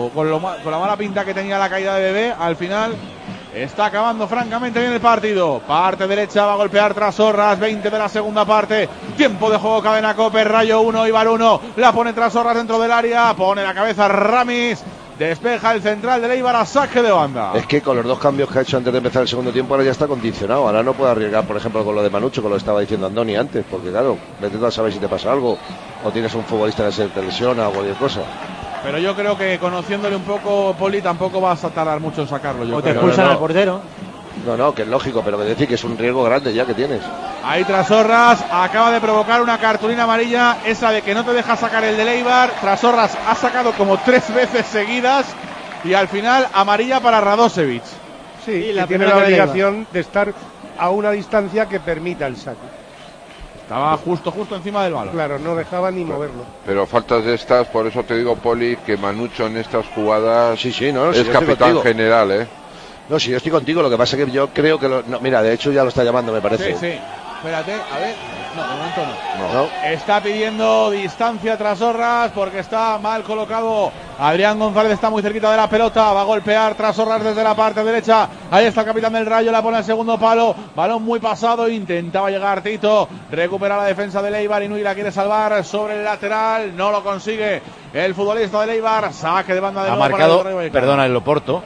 la mala pinta que tenía la caída de Bebé, al final está acabando francamente bien el partido. Parte derecha, va a golpear Trasorras, 20 de la segunda parte. Tiempo de juego, Cadena Cope, Rayo 1, Eibar 1. La pone Trasorras dentro del área, pone la cabeza Ramis. Despeja el central del Eibar a saque de banda. Es que con los dos cambios que ha hecho antes de empezar el segundo tiempo, ahora ya está condicionado. Ahora no puede arriesgar, por ejemplo, con lo de Manucho, con lo que estaba diciendo Andoni antes. Porque claro, vete tú a saber si te pasa algo. O tienes un futbolista que se te lesiona o cualquier cosa. Pero yo creo que conociéndole un poco, Poli, tampoco vas a tardar mucho en sacarlo. O te expulsan al portero. No, que es lógico, pero que decir que es un riesgo grande ya que tienes. Ahí Trasorras acaba de provocar una cartulina amarilla, esa de que no te deja sacar el del Eibar. Trasorras ha sacado como 3 veces seguidas y al final amarilla para Radosevic. Sí, y tiene la obligación de estar a una distancia que permita el saque. Estaba justo encima del balón. Claro, no dejaba ni moverlo. Pero faltas de estas, por eso te digo, Poli, que Manucho en estas jugadas no, es capitán general, No, si yo estoy contigo, lo que pasa es que yo creo que... mira, de hecho ya lo está llamando, me parece. Sí. Espérate, a ver. No, de momento no. Está pidiendo distancia Trasorras porque está mal colocado. Adrián González está muy cerquita de la pelota. Va a golpear Trasorras desde la parte derecha. Ahí está el capitán del Rayo. La pone al segundo palo. Balón muy pasado. Intentaba llegar Tito. Recupera la defensa del Eibar. Inui la quiere salvar sobre el lateral. No lo consigue el futbolista del Eibar. Saque de banda de nuevo. Ha marcado, perdona, el Oporto.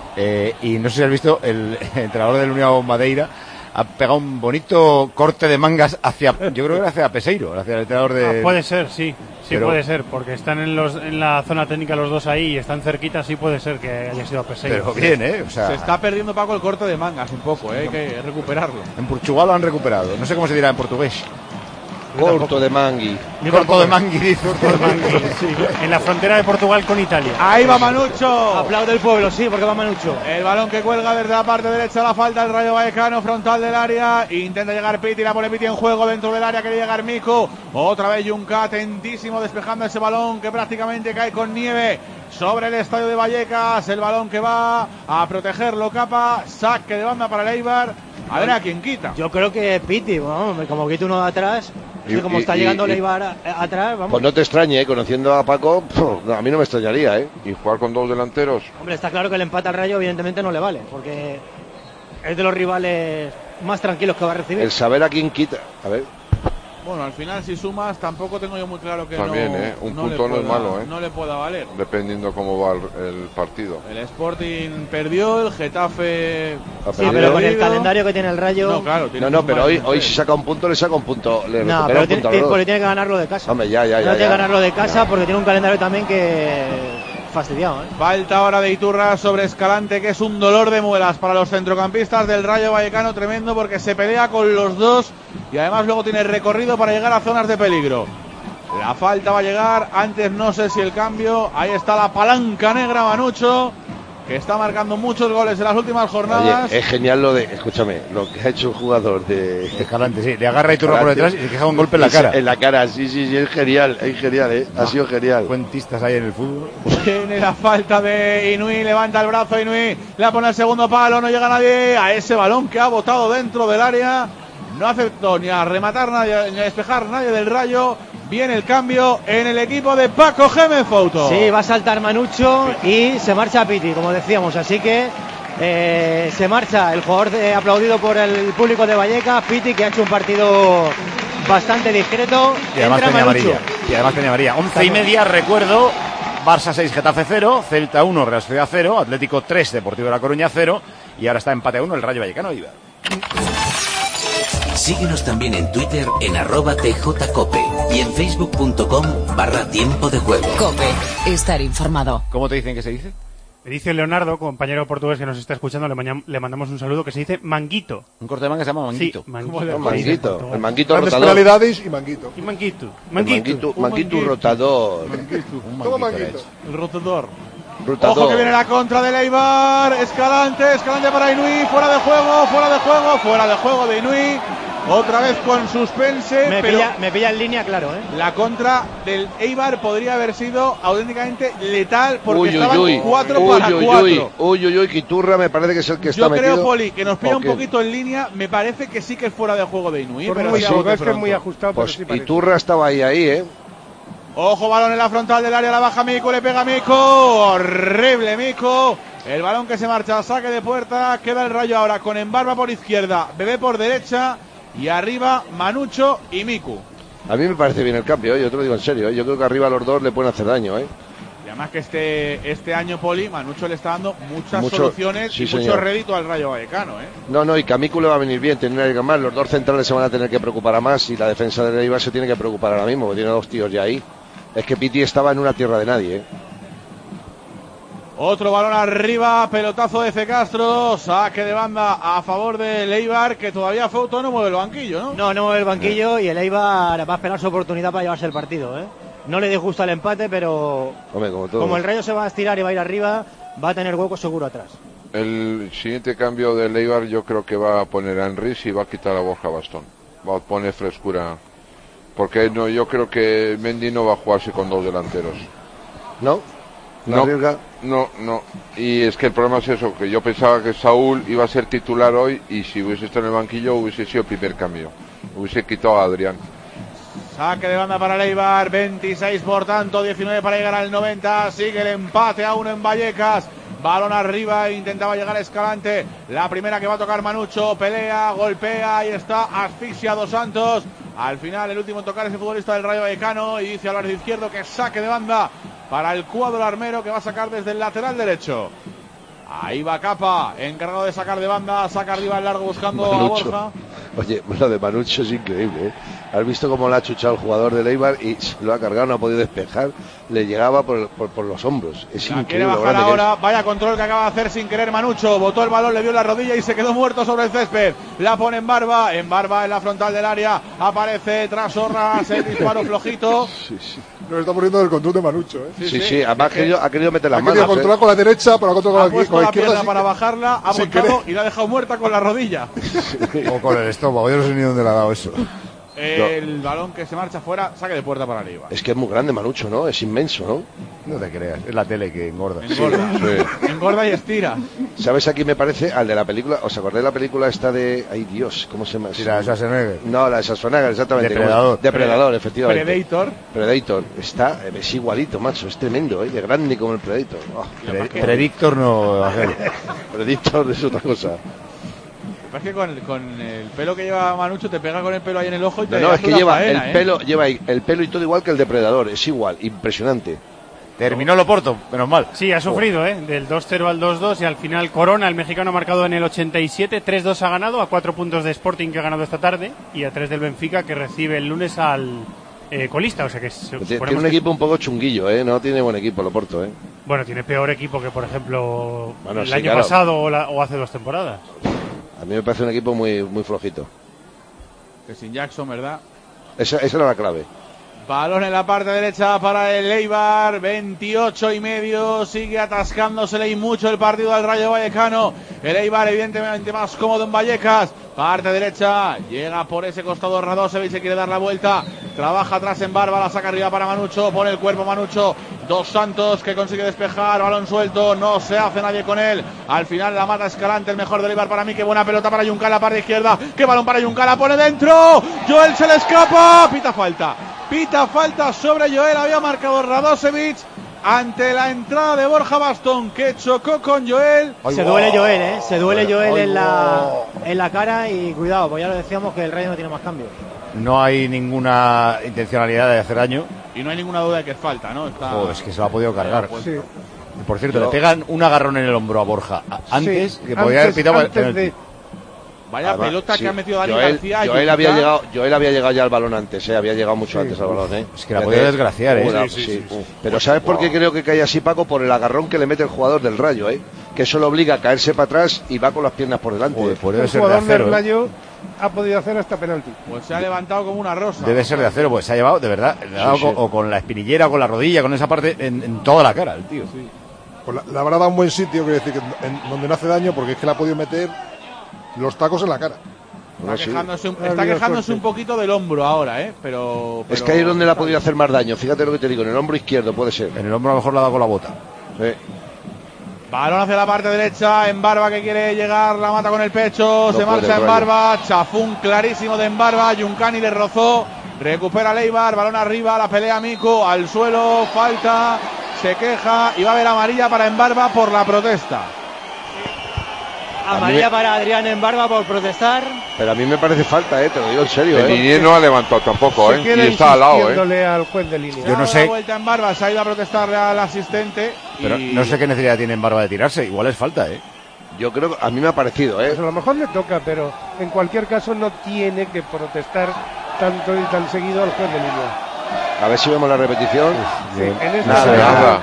Y no sé si has visto, el entrenador del Unión Madeira ha pegado un bonito corte de mangas hacia, yo creo que era hacia Peseiro, hacia el entrenador de... puede ser, sí, puede ser, porque están en la zona técnica los dos ahí y están cerquitas, sí puede ser que haya sido a Peseiro. Pero bien, o sea... Se está perdiendo, Paco, el corte de mangas un poco, hay que recuperarlo. En Portugal lo han recuperado, no sé cómo se dirá en portugués. Corto de mangui. Corto de mangui, dice. Sí. En la frontera de Portugal con Italia. Ahí va Manucho. Aplaude el pueblo, sí, porque va Manucho. El balón que cuelga desde la parte derecha, la falta del Rayo Vallecano, frontal del área. Intenta llegar Piti, la pone Piti en juego dentro del área, quiere llegar Mico. Otra vez Junca, atentísimo, despejando ese balón que prácticamente cae con nieve sobre el estadio de Vallecas. El balón que va a protegerlo, Capa. Saque de banda para el Eibar. A ver a quién quita. Yo creo que Piti, como quita uno de atrás. Como está llegando Leibar atrás, vamos. Pues no te extrañe, conociendo a Paco, a mí no me extrañaría, Y jugar con dos delanteros. Hombre, está claro que el empate al Rayo evidentemente no le vale, porque es de los rivales más tranquilos que va a recibir. El saber a quién quita. A ver. Bueno, al final si sumas tampoco tengo yo muy claro que también, un punto no es malo, no le pueda valer. Dependiendo cómo va el partido. El Sporting perdió, el Getafe pero con el calendario que tiene el Rayo. No, claro, pero hoy si saca un punto le saca un punto. Pero tiene que ganarlo de casa. Hombre, tiene que ganarlo de casa porque tiene un calendario también que fastidiado, Falta ahora de Iturra sobre Escalante, que es un dolor de muelas para los centrocampistas del Rayo Vallecano, tremendo, porque se pelea con los dos y además luego tiene recorrido para llegar a zonas de peligro. La falta va a llegar, antes no sé si el cambio, ahí está la palanca negra Manucho, que está marcando muchos goles en las últimas jornadas. Oye, es genial lo que ha hecho el jugador de Escalante, sí, le agarra a Iturra por detrás y se queja un golpe en la cara. En la cara, sí, es genial, ha sido genial. Cuentistas ahí en el fútbol. Tiene la falta de Inui, levanta el brazo Inui, la pone al segundo palo, no llega nadie a ese balón que ha botado dentro del área. No aceptó ni a rematar nadie, ni a despejar nadie del Rayo. Viene el cambio en el equipo de Paco Gémez Fouto. Sí, va a saltar Manucho y se marcha Piti, como decíamos. Así que se marcha el jugador aplaudido por el público de Vallecas, Piti, que ha hecho un partido bastante discreto. Y además tenía amarilla. 11:30, recuerdo. Barça 6, Getafe 0, Celta 1, Real Sociedad 0, Atlético 3, Deportivo de La Coruña 0 y ahora está empate a 1 el Rayo Vallecano. Síguenos también en Twitter en @tjcope y en facebook.com/tiempo de juego. Cope, estar informado. ¿Cómo te dicen que se dice? Me dice Leonardo, compañero portugués que nos está escuchando, le mandamos un saludo, que se dice manguito. Un corte de manga se llama manguito. Sí, manguito. El manguito Grandes rotador. penalidades y manguito. Y manguito. Manguito rotador. ¿Cómo manguito? El rotador. Ojo que viene la contra de Eibar. Escalante para Inui. Fuera de juego de Inui. Otra vez con suspense. Me pilla en línea, claro, La contra del Eibar podría haber sido auténticamente letal porque estaban 4-4. Uy, Iturra me parece que es el que está metido. Yo creo, Poli, que nos pilla un poquito en línea. Me parece que sí que es fuera de juego de Inui. Pero es que es muy ajustado. Pues pero sí Iturra estaba ahí, Ojo, balón en la frontal del área, la baja Mico, le pega Mico. Horrible Mico. El balón que se marcha, saque de puerta. Queda el Rayo ahora con Embarba por izquierda, Bebé por derecha. Y arriba Manucho y Miku. A mí me parece bien el cambio, yo te lo digo en serio, Yo creo que arriba los dos le pueden hacer daño, Y además que este año, Poli, Manucho le está dando muchas soluciones y mucho rédito al Rayo Vallecano, No, y que a Miku le va a venir bien tener que más. Los dos centrales se van a tener que preocupar a más y la defensa de Eibar se tiene que preocupar ahora mismo, porque tiene dos tíos ya ahí. Es que Piti estaba en una tierra de nadie, Otro balón arriba, pelotazo de C. Castro, saque de banda a favor del Eibar, que todavía Fouto no mueve el banquillo, ¿no? No mueve el banquillo y el Eibar va a esperar su oportunidad para llevarse el partido, No le disgusta el empate, pero hombre, como el Rayo se va a estirar y va a ir arriba, va a tener hueco seguro atrás. El siguiente cambio del Eibar yo creo que va a poner a Enris y va a quitar a Borja Bastón. Va a poner frescura. Porque yo creo que Mendy no va a jugarse con dos delanteros. ¿No? No. Y es que el problema es eso, que yo pensaba que Saúl iba a ser titular hoy y si hubiese estado en el banquillo hubiese sido el primer cambio. Hubiese quitado a Adrián. Saque de banda para el Eibar, 26 por tanto, 19 para llegar al 90. Sigue el empate a 1 en Vallecas. Balón arriba, intentaba llegar Escalante. La primera que va a tocar Manucho, pelea, golpea, ahí está, asfixia a Dos Santos. Al final, el último en tocar es el futbolista del Rayo Vallecano y dice Álvarez Izquierdo que saque de banda para el cuadro armero, que va a sacar desde el lateral derecho. Ahí va Capa, encargado de sacar de banda, saca arriba el largo buscando Manucho. a Borja. Oye, lo de Manucho es increíble, Has visto cómo le ha chuchado el jugador del Eibar y lo ha cargado, no ha podido despejar, le llegaba por los hombros. Es increíble. Quiere bajar ahora, vaya control que acaba de hacer sin querer Manucho, botó el balón, le dio la rodilla y se quedó muerto sobre el césped. La pone en barba en la frontal del área, aparece tras Orras, el disparo flojito. Sí. Nos está poniendo el control de Manucho, Sí, además ha querido meter las manos. Ha querido controlar con la derecha, pero ha controlado con la pierna para bajarla, ha montado y la ha dejado muerta con la rodilla. O con el estómago, yo no sé ni dónde le ha dado eso. El balón que se marcha fuera, saque de puerta para arriba. Es que es muy grande Manucho, ¿no? Es inmenso, ¿no? No te creas, es la tele que engorda. Engorda y estira. ¿Sabes aquí me parece? Al de la película, ¿os acordáis de la película esta de... Ay Dios, ¿cómo se llama? Sí, la de Schwarzenegger. No, la de Schwarzenegger, exactamente. Depredador, efectivamente. Predator. Es igualito, macho, es tremendo, de grande como el Predator. Predictor no... Predictor es otra cosa. Es que con el pelo que lleva Manucho te pega con el pelo ahí en el ojo y te No, es que lleva faena, lleva el pelo y todo igual que el depredador, es igual, impresionante. Terminó el Oporto, menos mal. Sí, ha sufrido, del 2-0 al 2-2 y al final Corona, el mexicano, ha marcado en el 87, 3-2 ha ganado, a 4 puntos de Sporting, que ha ganado esta tarde, y a 3 del Benfica, que recibe el lunes al colista, o sea que tiene un equipo un poco chunguillo, no tiene buen equipo el Oporto, Bueno, tiene peor equipo que, por ejemplo, el año claro. pasado o hace 2 temporadas. A mí me parece un equipo muy, muy flojito. Que sin Jackson, ¿verdad? Esa era la clave. Balón en la parte derecha para el Eibar, 28,5, sigue atascándosele y mucho el partido al Rayo Vallecano. El Eibar evidentemente más cómodo en Vallecas, parte derecha, llega por ese costado Radosevic, se quiere dar la vuelta, trabaja atrás en Barba, la saca arriba para Manucho, pone el cuerpo Manucho, Dos Santos que consigue despejar, balón suelto, no se hace nadie con él, al final la mata Escalante, el mejor del Eibar para mí, qué buena pelota para Juncal, parte izquierda, qué balón para Juncal, la pone dentro, Joel se le escapa, Pita falta sobre Joel, había marcado Radosevic ante la entrada de Borja Bastón, que chocó con Joel. Se duele Joel, se duele Joel en la cara, y cuidado, pues ya lo decíamos que el Rayo no tiene más cambios. No hay ninguna intencionalidad de hacer daño. Y no hay ninguna duda de que es falta, ¿no? Es que se lo ha podido cargar. Sí. Por cierto, le pegan un agarrón en el hombro a Borja antes, que podía haber pitado el Vaya Además, pelota que ha metido Dani Joel, García. Joel había llegado ya al balón antes, había llegado mucho antes al balón. Es que la podía desgraciar, Sí. Pero ¿sabes por qué creo que cae así, Paco? Por el agarrón que le mete el jugador del Rayo, que eso lo obliga a caerse para atrás y va con las piernas por delante. El jugador del Rayo ha podido hacer hasta penalti. Pues se ha levantado como una rosa. Debe ser de acero, pues se ha llevado, de verdad, o con la espinillera, o con la rodilla, con esa parte, en toda la cara, el tío. Sí. Pues le habrá dado un buen sitio, quiero decir, donde no hace daño, porque es que le ha podido meter los tacos en la cara. Está quejándose un poquito del hombro ahora, pero es que ahí es donde le ha podido hacer más daño. Fíjate lo que te digo, en el hombro izquierdo puede ser. En el hombro a lo mejor le ha dado con la bota. Balón hacia la parte derecha, en Barba que quiere llegar, la mata con el pecho, se marcha en Barba, chafún clarísimo de Embarba, Yuncani le rozó, recupera Leibar, balón arriba, la pelea Mico, al suelo, falta, se queja y va a haber amarilla para Embarba por la protesta. Amarilla para Adrián en Barba por protestar. Pero a mí me parece falta, te lo digo en serio. El linier no ha levantado tampoco, y está al lado, al juez de línea. Yo no sé. Vuelta en Barba, se ha ido a protestarle al asistente. Pero no sé qué necesidad tiene en Barba de tirarse, igual es falta, Yo creo que a mí me ha parecido, Pues a lo mejor le toca, pero en cualquier caso no tiene que protestar tanto y tan seguido al juez de línea. A ver si vemos la repetición. Nada,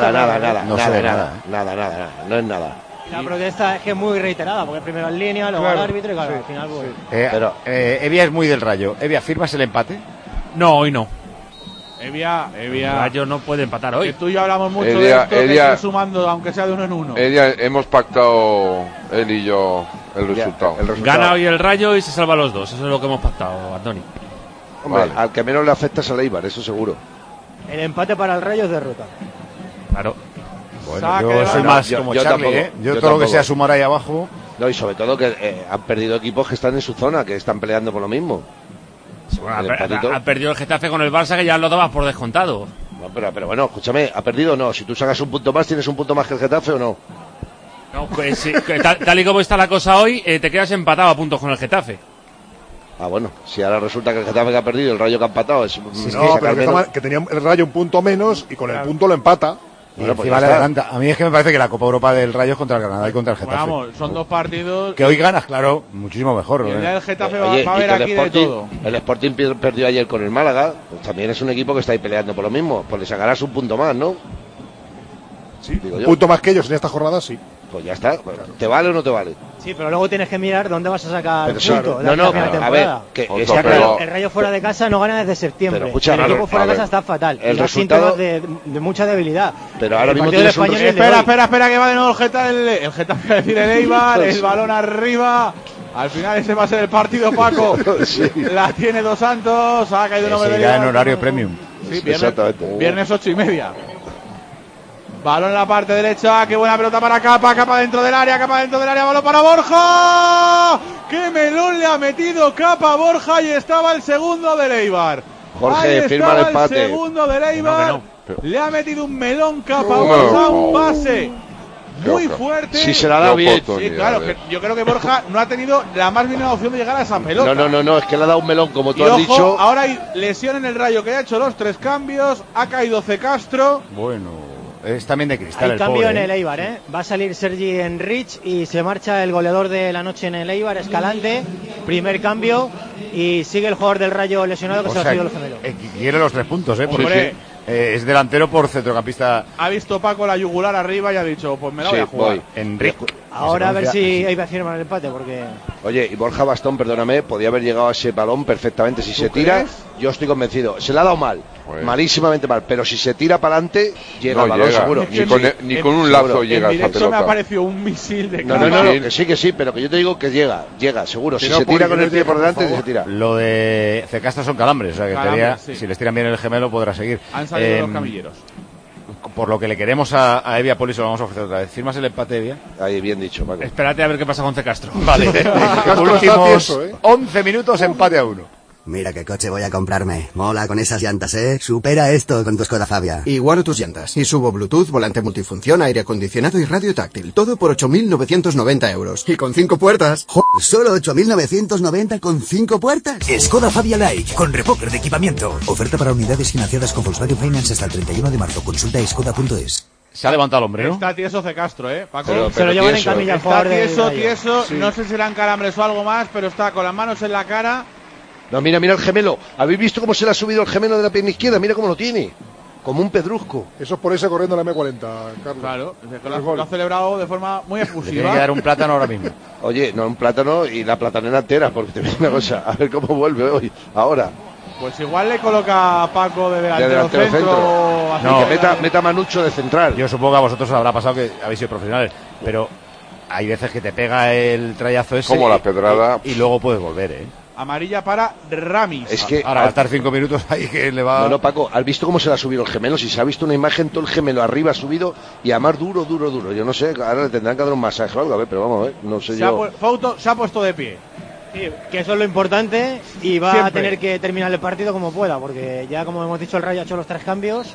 no es nada. La protesta es que es muy reiterada, porque primero en línea, luego al árbitro y al final... Pero Evia es muy del Rayo. Evia, ¿firmas el empate? No, hoy no. Evia. El Rayo no puede empatar hoy. Que tú y yo hablamos mucho de esto, que estoy sumando, aunque sea de 1 en 1. Hemos pactado él y yo el resultado. Gana hoy el Rayo y se salva los dos. Eso es lo que hemos pactado, Antoni. Hombre, al que menos le afecta es a Eibar, eso seguro. El empate para el Rayo es derrota. Claro. Bueno, yo soy más como Charlie, Yo todo lo que sea sumar ahí abajo. No, y sobre todo que han perdido equipos que están en su zona, que están peleando por lo mismo. Bueno, ha perdido el Getafe con el Barça, que ya lo dabas por descontado. No, pero bueno, escúchame, ha perdido o no. Si tú sacas un punto más, ¿tienes un punto más que el Getafe o no? No, pues sí, tal y como está la cosa hoy, te quedas empatado a puntos con el Getafe. Ah, bueno, si ahora resulta que el Getafe que ha perdido, el Rayo que ha empatado es... pero que tenía el Rayo un punto menos y con el punto lo empata. Bueno, pues adelanta. A mí es que me parece que la Copa Europa del Rayo es contra el Granada y contra el Getafe. Vamos, son dos partidos. Que hoy ganas, claro, muchísimo mejor. Y el día del Getafe va a haber aquí de todo. El Sporting perdió ayer con el Málaga, pues también es un equipo que está ahí peleando por lo mismo. Pues le sacarás un punto más, ¿no? Sí, un punto más que ellos en esta jornada, sí. Pues ya está. ¿Te vale o no te vale? Sí, pero luego tienes que mirar dónde vas a sacar el punto. A ver, el Rayo fuera de casa no gana desde septiembre. Pero escucha, el equipo fuera de casa está fatal. El resultado de mucha debilidad. Pero ahora mismo tienes un... Espera, que va de nuevo el Getafe, a decir el Eibar, el balón arriba. Al final ese va a ser el partido, Paco. Sí. La tiene Dos Santos, ha caído un hombre de Eibar en horario premium. Sí, viernes 8:30. Balón en la parte derecha, qué buena pelota para Capa dentro del área, balón para Borja. ¡Qué melón le ha metido Capa a Borja! Y estaba el segundo del Eibar. Jorge, firma el empate. El segundo del Eibar. Le ha metido un melón Capa a Borja, un pase muy fuerte. Si se la da bien. Sí, claro, que yo creo que Borja no ha tenido la más mínima opción de llegar a esa pelota. No, es que le ha dado un melón, como tú has dicho. Ahora hay lesión en el Rayo, que ha hecho los 3 cambios, ha caído C. Castro. Bueno, es también de cristal. Hay cambio en el Eibar, ¿eh? Va a salir Sergi Enrich y se marcha el goleador de la noche en el Eibar, Escalante. Primer cambio y sigue el jugador del Rayo lesionado, que se ha sido los gemelos. Quiere los 3 puntos, porque es delantero por centrocampista. Ha visto Paco la yugular arriba y ha dicho, pues me la voy a jugar. Enrique. Ahora a ver si Eibar firma el empate, porque... Oye, y Borja Bastón, perdóname, podía haber llegado a ese balón perfectamente. Si se tira, yo estoy convencido. Se le ha dado mal, malísimamente mal, pero si se tira para adelante, llega al balón seguro. Ni con un lazo llega a esa pelota. Me ha parecido un misil de No, que sí, pero que yo te digo que llega, seguro. Si se tira con el pie por delante, se tira. Lo de C. Castro son calambres, o sea que si les tiran bien el gemelo podrá seguir. Han salido los camilleros. Por lo que le queremos a Evia Polis, lo vamos a ofrecer otra vez. ¿Firmas el empate, Evia? Ahí, bien dicho, Paco. Espérate a ver qué pasa con C. Castro. Vale. Últimos 11 minutos, empate a 1. Mira qué coche voy a comprarme. Mola con esas llantas, ¿eh? Supera esto con tu Skoda Fabia. Igualo tus llantas. Y subo Bluetooth, volante multifunción, aire acondicionado y radio táctil. Todo por 8.990 euros. Y con 5 puertas. ¡Joder! ¿Solo 8.990 con 5 puertas? Skoda Fabia Like, con repóker de equipamiento. Oferta para unidades financiadas con Volkswagen Finance hasta el 31 de marzo. Consulta skoda.es. Se ha levantado el hombre, ¿no? Está tieso C. Castro, Paco. Pero se lo llevan en camilla al jugador de tieso. Sí. No sé si eran calambres o algo más, pero está con las manos en la cara. No, mira el gemelo. ¿Habéis visto cómo se le ha subido el gemelo de la pierna izquierda? Mira cómo lo tiene. Como un pedrusco. Eso es por ese corriendo la M40, Carlos. Claro, lo ha celebrado de forma muy efusiva. Tiene que dar un plátano ahora mismo. Oye, no, un plátano y la platanera entera, porque te digo una cosa. A ver cómo vuelve hoy, ahora. Pues igual le coloca a Paco de delantero centro. No, que meta Manucho de central. Yo supongo que a vosotros os habrá pasado que habéis sido profesionales, pero hay veces que te pega el trayazo ese. Como la pedrada. Y luego puedes volver, Amarilla para Ramis. Es que ahora va a estar 5 minutos ahí que le va. No, Paco, ¿has visto cómo se le ha subido el gemelo? Si se ha visto una imagen, todo el gemelo arriba subido y a más duro. Yo no sé, ahora le tendrán que dar un masaje o algo, a ver, pero vamos a ver, no sé yo. Fauto se ha puesto de pie. Sí, que eso es lo importante y va a tener que terminar el partido como pueda, porque ya como hemos dicho el Rayo ha hecho los 3 cambios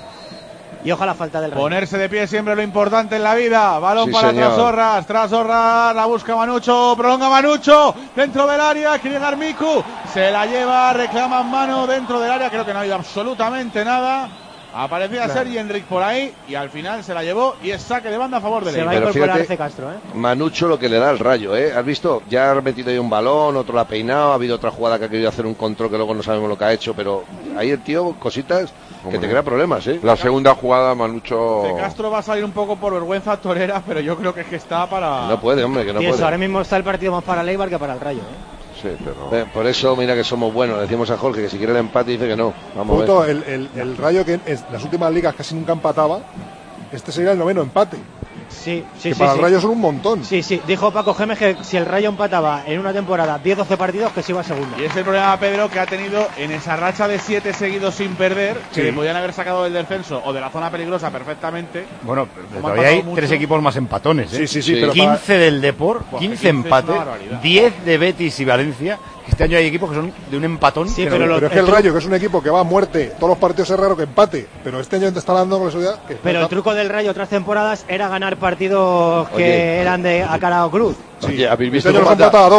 y ojalá falta del Rayo. Ponerse de pie siempre lo importante en la vida. Balón para Trasorras, la busca Manucho, prolonga Manucho dentro del área, quiere llegar Miku, se la lleva, reclama mano dentro del área, creo que no ha habido absolutamente nada. Aparecía Sergi Enrique por ahí y al final se la llevó y es saque de banda a favor del Eibar. Se va a incorporar C. Castro, Manucho lo que le da al Rayo, ¿Has visto? Ya ha metido ahí un balón, otro la ha peinado, ha habido otra jugada que ha querido hacer un control que luego no sabemos lo que ha hecho, pero ahí el tío, cositas que te crea problemas, La segunda jugada, Manucho... C. Castro va a salir un poco por vergüenza torera, pero yo creo que es que está para... No puede, hombre, que no puede. Ahora mismo está el partido más para el Eibar que para el Rayo, Sí, pero... Por eso, mira que somos buenos. Decimos a Jorge que si quiere el empate dice que no. Vamos a ver. El Rayo que en las últimas ligas casi nunca empataba, este sería el 9º empate. Sí, para el Rayo son un montón. Sí, dijo Paco Gémez que si el Rayo empataba en una temporada 10-12 partidos, que se iba a segundo. Y es el problema, Pedro, que ha tenido en esa racha de 7 seguidos sin perder, que le podían haber sacado del descenso o de la zona peligrosa perfectamente. Bueno, todavía hay 3 equipos más empatones, Sí, pero 15 del Depor, 15 empates, 10 de Betis y Valencia. Este año hay equipos que son de un empatón. Sí, pero es que el Rayo, que es un equipo que va a muerte, todos los partidos es raro que empate, pero este año te está dando con la seguridad. Pero el truco del Rayo otras temporadas era ganar partidos que eran de a cara o cruz. Oye, ¿habéis visto cómo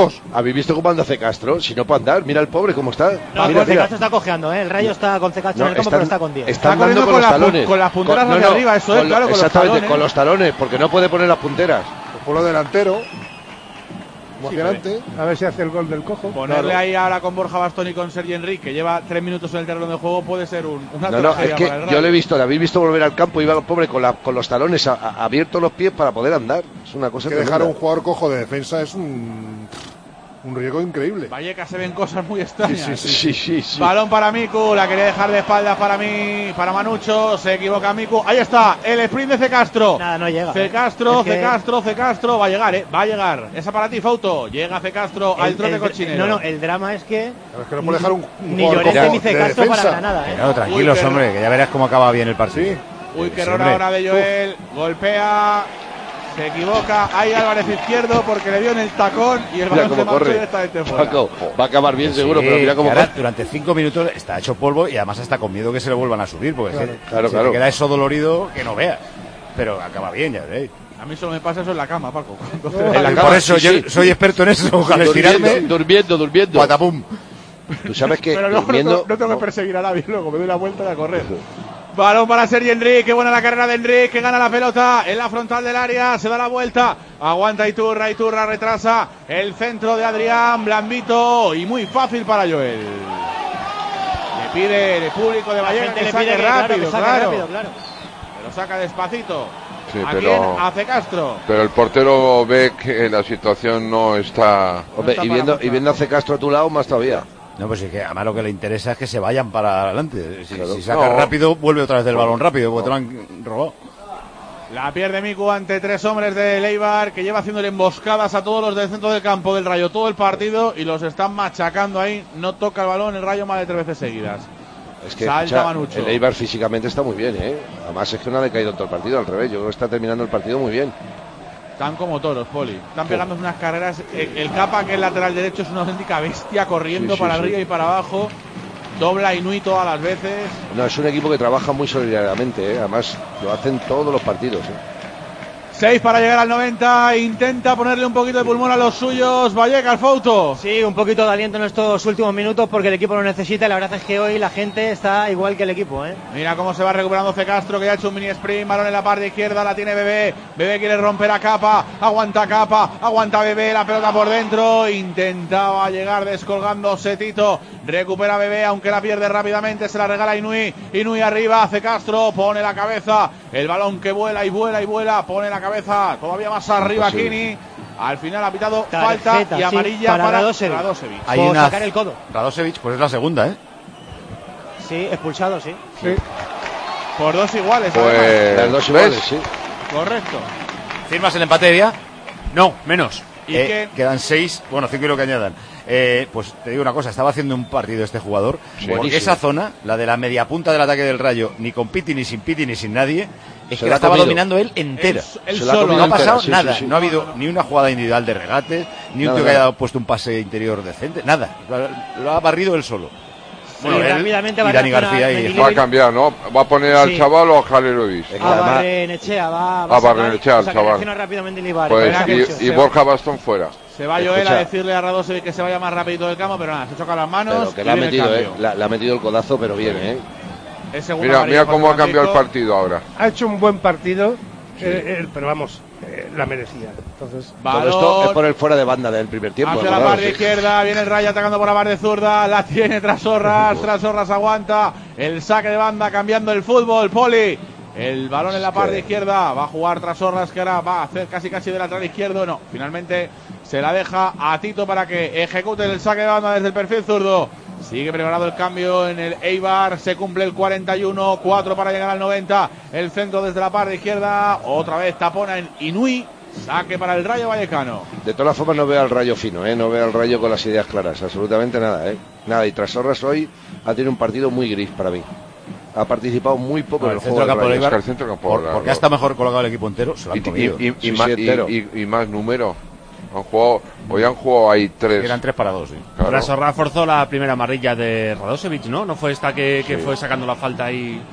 anda C. Castro? Si no puede andar, mira el pobre cómo está. No, mira, C. Castro está cojeando, El Rayo está con C. Castro en el campo, pero está con 10. Está andando con los talones. Con las punteras hacia arriba, eso es, claro, exactamente, con los talones, porque no puede poner las punteras. Por lo delantero. A ver si hace el gol del cojo. Ponerle ahí ahora con Borja Bastón y con Sergi Enrique, que lleva 3 minutos en el terreno de juego, puede ser una tragedia. Es que yo le he visto, le habéis visto volver al campo y iba pobre con los talones abiertos los pies para poder andar. Es una cosa que dejar a un jugador cojo de defensa es un riesgo increíble. Vallecas se ven cosas muy extrañas. Sí. Balón para Miku, la quería dejar de espaldas para Manucho, se equivoca Miku. Ahí está, el sprint de C. Castro. Nada, no llega. C. Castro, va a llegar, Esa para ti, Fauto. Llega C. Castro al trote cochinero. No, el drama es que no puede dejar ni Llorente ni C. Castro para Granada. No, tranquilos, hombre, que ya verás cómo acaba bien el partido. Uy, qué error ahora de Joel. Golpea. Se equivoca, ahí Álvarez izquierdo porque le dio en el tacón y el balón se marchó directamente fuera. Paco, va a acabar bien seguro, pero mira cómo corre. Durante 5 minutos está hecho polvo y además está con miedo que se le vuelvan a subir, porque claro. te queda eso dolorido que no veas. Pero acaba bien, ya veréis. A mí solo me pasa eso en la cama, Paco. Por eso yo soy experto en eso, al estirarme. Durmiendo. Patapum. Tú sabes que pero luego no tengo que perseguir a nadie, luego me doy la vuelta y a correr. Balón para Sergi Enric, qué buena la carrera de Enric, que gana la pelota en la frontal del área, se da la vuelta, aguanta Iturra retrasa el centro de Adrián, blandito y muy fácil para Joel. Le pide el público de Vallecas que saque rápido, claro. Pero saca despacito. Sí, ¿A quién? Hace Castro. Pero el portero ve que la situación no está... Hombre, y viendo a Castro a tu lado, más todavía. No, pues sí, que además lo que le interesa es que se vayan para adelante. Si saca rápido, vuelve otra vez del balón rápido, porque te lo han robado. La pierde Miku ante 3 hombres de Eibar, que lleva haciéndole emboscadas a todos los del centro del campo del Rayo todo el partido y los están machacando ahí. No toca el balón el Rayo más de 3 veces seguidas. Es que salta Manucho. El Eibar físicamente está muy bien, ¿eh? Además es que no ha decaído en todo el partido, al revés. Yo creo que está terminando el partido muy bien. Están como toros, Poli. Están pegando unas carreras. El Capa, que es lateral derecho, es una auténtica bestia corriendo para arriba y para abajo. Dobla Inui todas las veces. No, es un equipo que trabaja muy solidariamente, ¿eh? Además lo hacen todos los partidos, ¿eh? 6 para llegar al 90. Intenta ponerle un poquito de pulmón a los suyos. Vallecas, Fouto. Sí, un poquito de aliento en estos últimos minutos porque el equipo lo necesita. Y la verdad es que hoy la gente está igual que el equipo, ¿eh? Mira cómo se va recuperando Castro, que ya ha hecho un mini sprint. Balón en la parte izquierda, la tiene Bebé. Bebé quiere romper a Capa. Aguanta Bebé. La pelota por dentro. Intentaba llegar descolgándose Tito. Recupera Bebé, aunque la pierde rápidamente. Se la regala Inui. Inui arriba. Castro pone la cabeza. El balón que vuela y vuela. Pone la cabeza todavía más arriba Kini. Al final ha pitado falta y amarilla para Radosevic. Hay una sacar el codo. Radosevic, pues es la segunda, ¿eh? Sí, expulsado, sí. Por 2 iguales. Pues las 2 iguales, sí. Correcto. ¿Firmas el empate de día? No, menos. ¿Y qué? Quedan 6, bueno, 5 y lo que añadan. Pues te digo una cosa, estaba haciendo un partido este jugador, porque esa zona, la de la media punta del ataque del Rayo, ni con Piti, ni sin nadie, es que la estaba dominando él entera. Él solo, no ha pasado nada, sí. No ha habido ni una jugada individual de regate, ni un tío que haya puesto un pase interior decente, nada. Lo ha barrido él solo. Bueno, sí, rápidamente y Dani García va a cambiar, ¿no? Va a poner al chaval o a Jalerovic. A Barrenechea va a Barrenechea al chaval. Rápidamente Libar, pues, y Borja Bastón fuera. Se va Joel a decirle a Radosevic que se vaya más rápido del campo, pero nada, se choca las manos. Pero que le ha metido el codazo, pero bien, ¿eh? Mira cómo ha cambiado el partido ahora. Ha hecho un buen partido, pero vamos, la merecía. Entonces, todo esto es por el fuera de banda del primer tiempo. Hacia la parte izquierda, viene el Rayo atacando por la parte zurda, la tiene Trasorras aguanta el saque de banda cambiando el fútbol, Poli. El balón en la parte izquierda, va a jugar Trasorras, que ahora va a hacer casi de lateral izquierdo. No, finalmente se la deja a Tito para que ejecute el saque de banda desde el perfil zurdo. Sigue preparado el cambio en el Eibar, se cumple el 41, 4 para llegar al 90. El centro desde la parte izquierda, otra vez tapona en Inui. Saque para el Rayo Vallecano. De todas formas no veo al Rayo fino, no veo al Rayo con las ideas claras, absolutamente nada, nada. Y Trasorras hoy ha tenido un partido muy gris para mí. Ha participado muy poco en el juego del Rayo. Porque ha estado mejor colocado el equipo entero, se lo han comido. Y más número. Hoy han jugado ahí 3. Eran 3 para 2, sí. Claro. Trasorras forzó la primera amarilla de Radosevic, ¿no? No fue esta que fue sacando la falta ahí.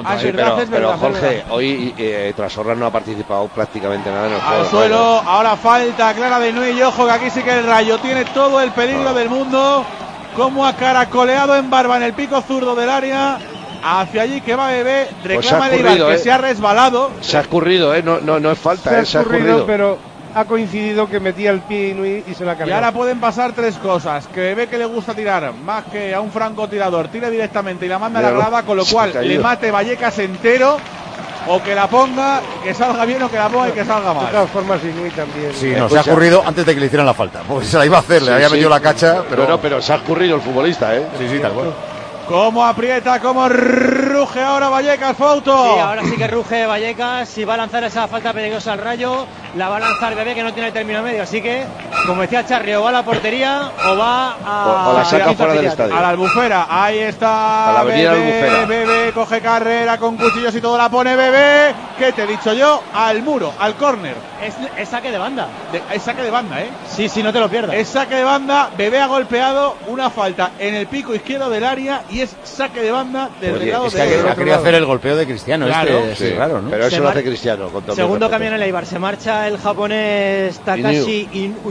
Pero Jorge, hoy Trasorras no ha participado prácticamente nada en el juego. Al suelo, ahora falta clara de Inui y ojo que aquí sí que el Rayo tiene todo el peligro del mundo. Como ha caracoleado en barba en el pico zurdo del área. Hacia allí que va Bebé, reclama el Eibar que se ha resbalado. Se ha escurrido, no es falta, se ha escurrido, pero ha coincidido que metía el pie Inui y se la cargó. Y ahora pueden pasar 3 cosas: que Bebé, que le gusta tirar más que a un francotirador, tire directamente y la manda a la grada, con lo cual le mate Vallecas entero, o que la ponga, que salga bien, o que la ponga y que salga mal. De todas formas Inui también. Sí, se ha ocurrido antes de que le hicieran la falta, porque se la iba a hacer, le había metido la cacha, pero se ha ocurrido el futbolista, Sí, tal cual. Cómo aprieta, cómo ruge ahora Vallecas, Fouto. Sí, ahora sí que ruge Vallecas. Si va a lanzar esa falta peligrosa al Rayo, la va a lanzar Bebé, que no tiene término medio. Así que, como decía Charri, o va a la portería o va o la saca fuera del estadio. A la Albufera, ahí está. A la avenida Albufera. Bebé coge carrera con cuchillos y todo, la pone Bebé. ¿Qué te he dicho yo? Al muro, al córner. Es saque de banda. Es saque de banda, Sí, no te lo pierdas. Es saque de banda. Bebé ha golpeado una falta en el pico izquierdo del área y es saque de banda del reglado de ha querido hacer el golpeo de Cristiano, claro, es raro, ¿no? Pero eso lo hace Cristiano. Segundo cambio en el Eibar, se marcha el japonés Takashi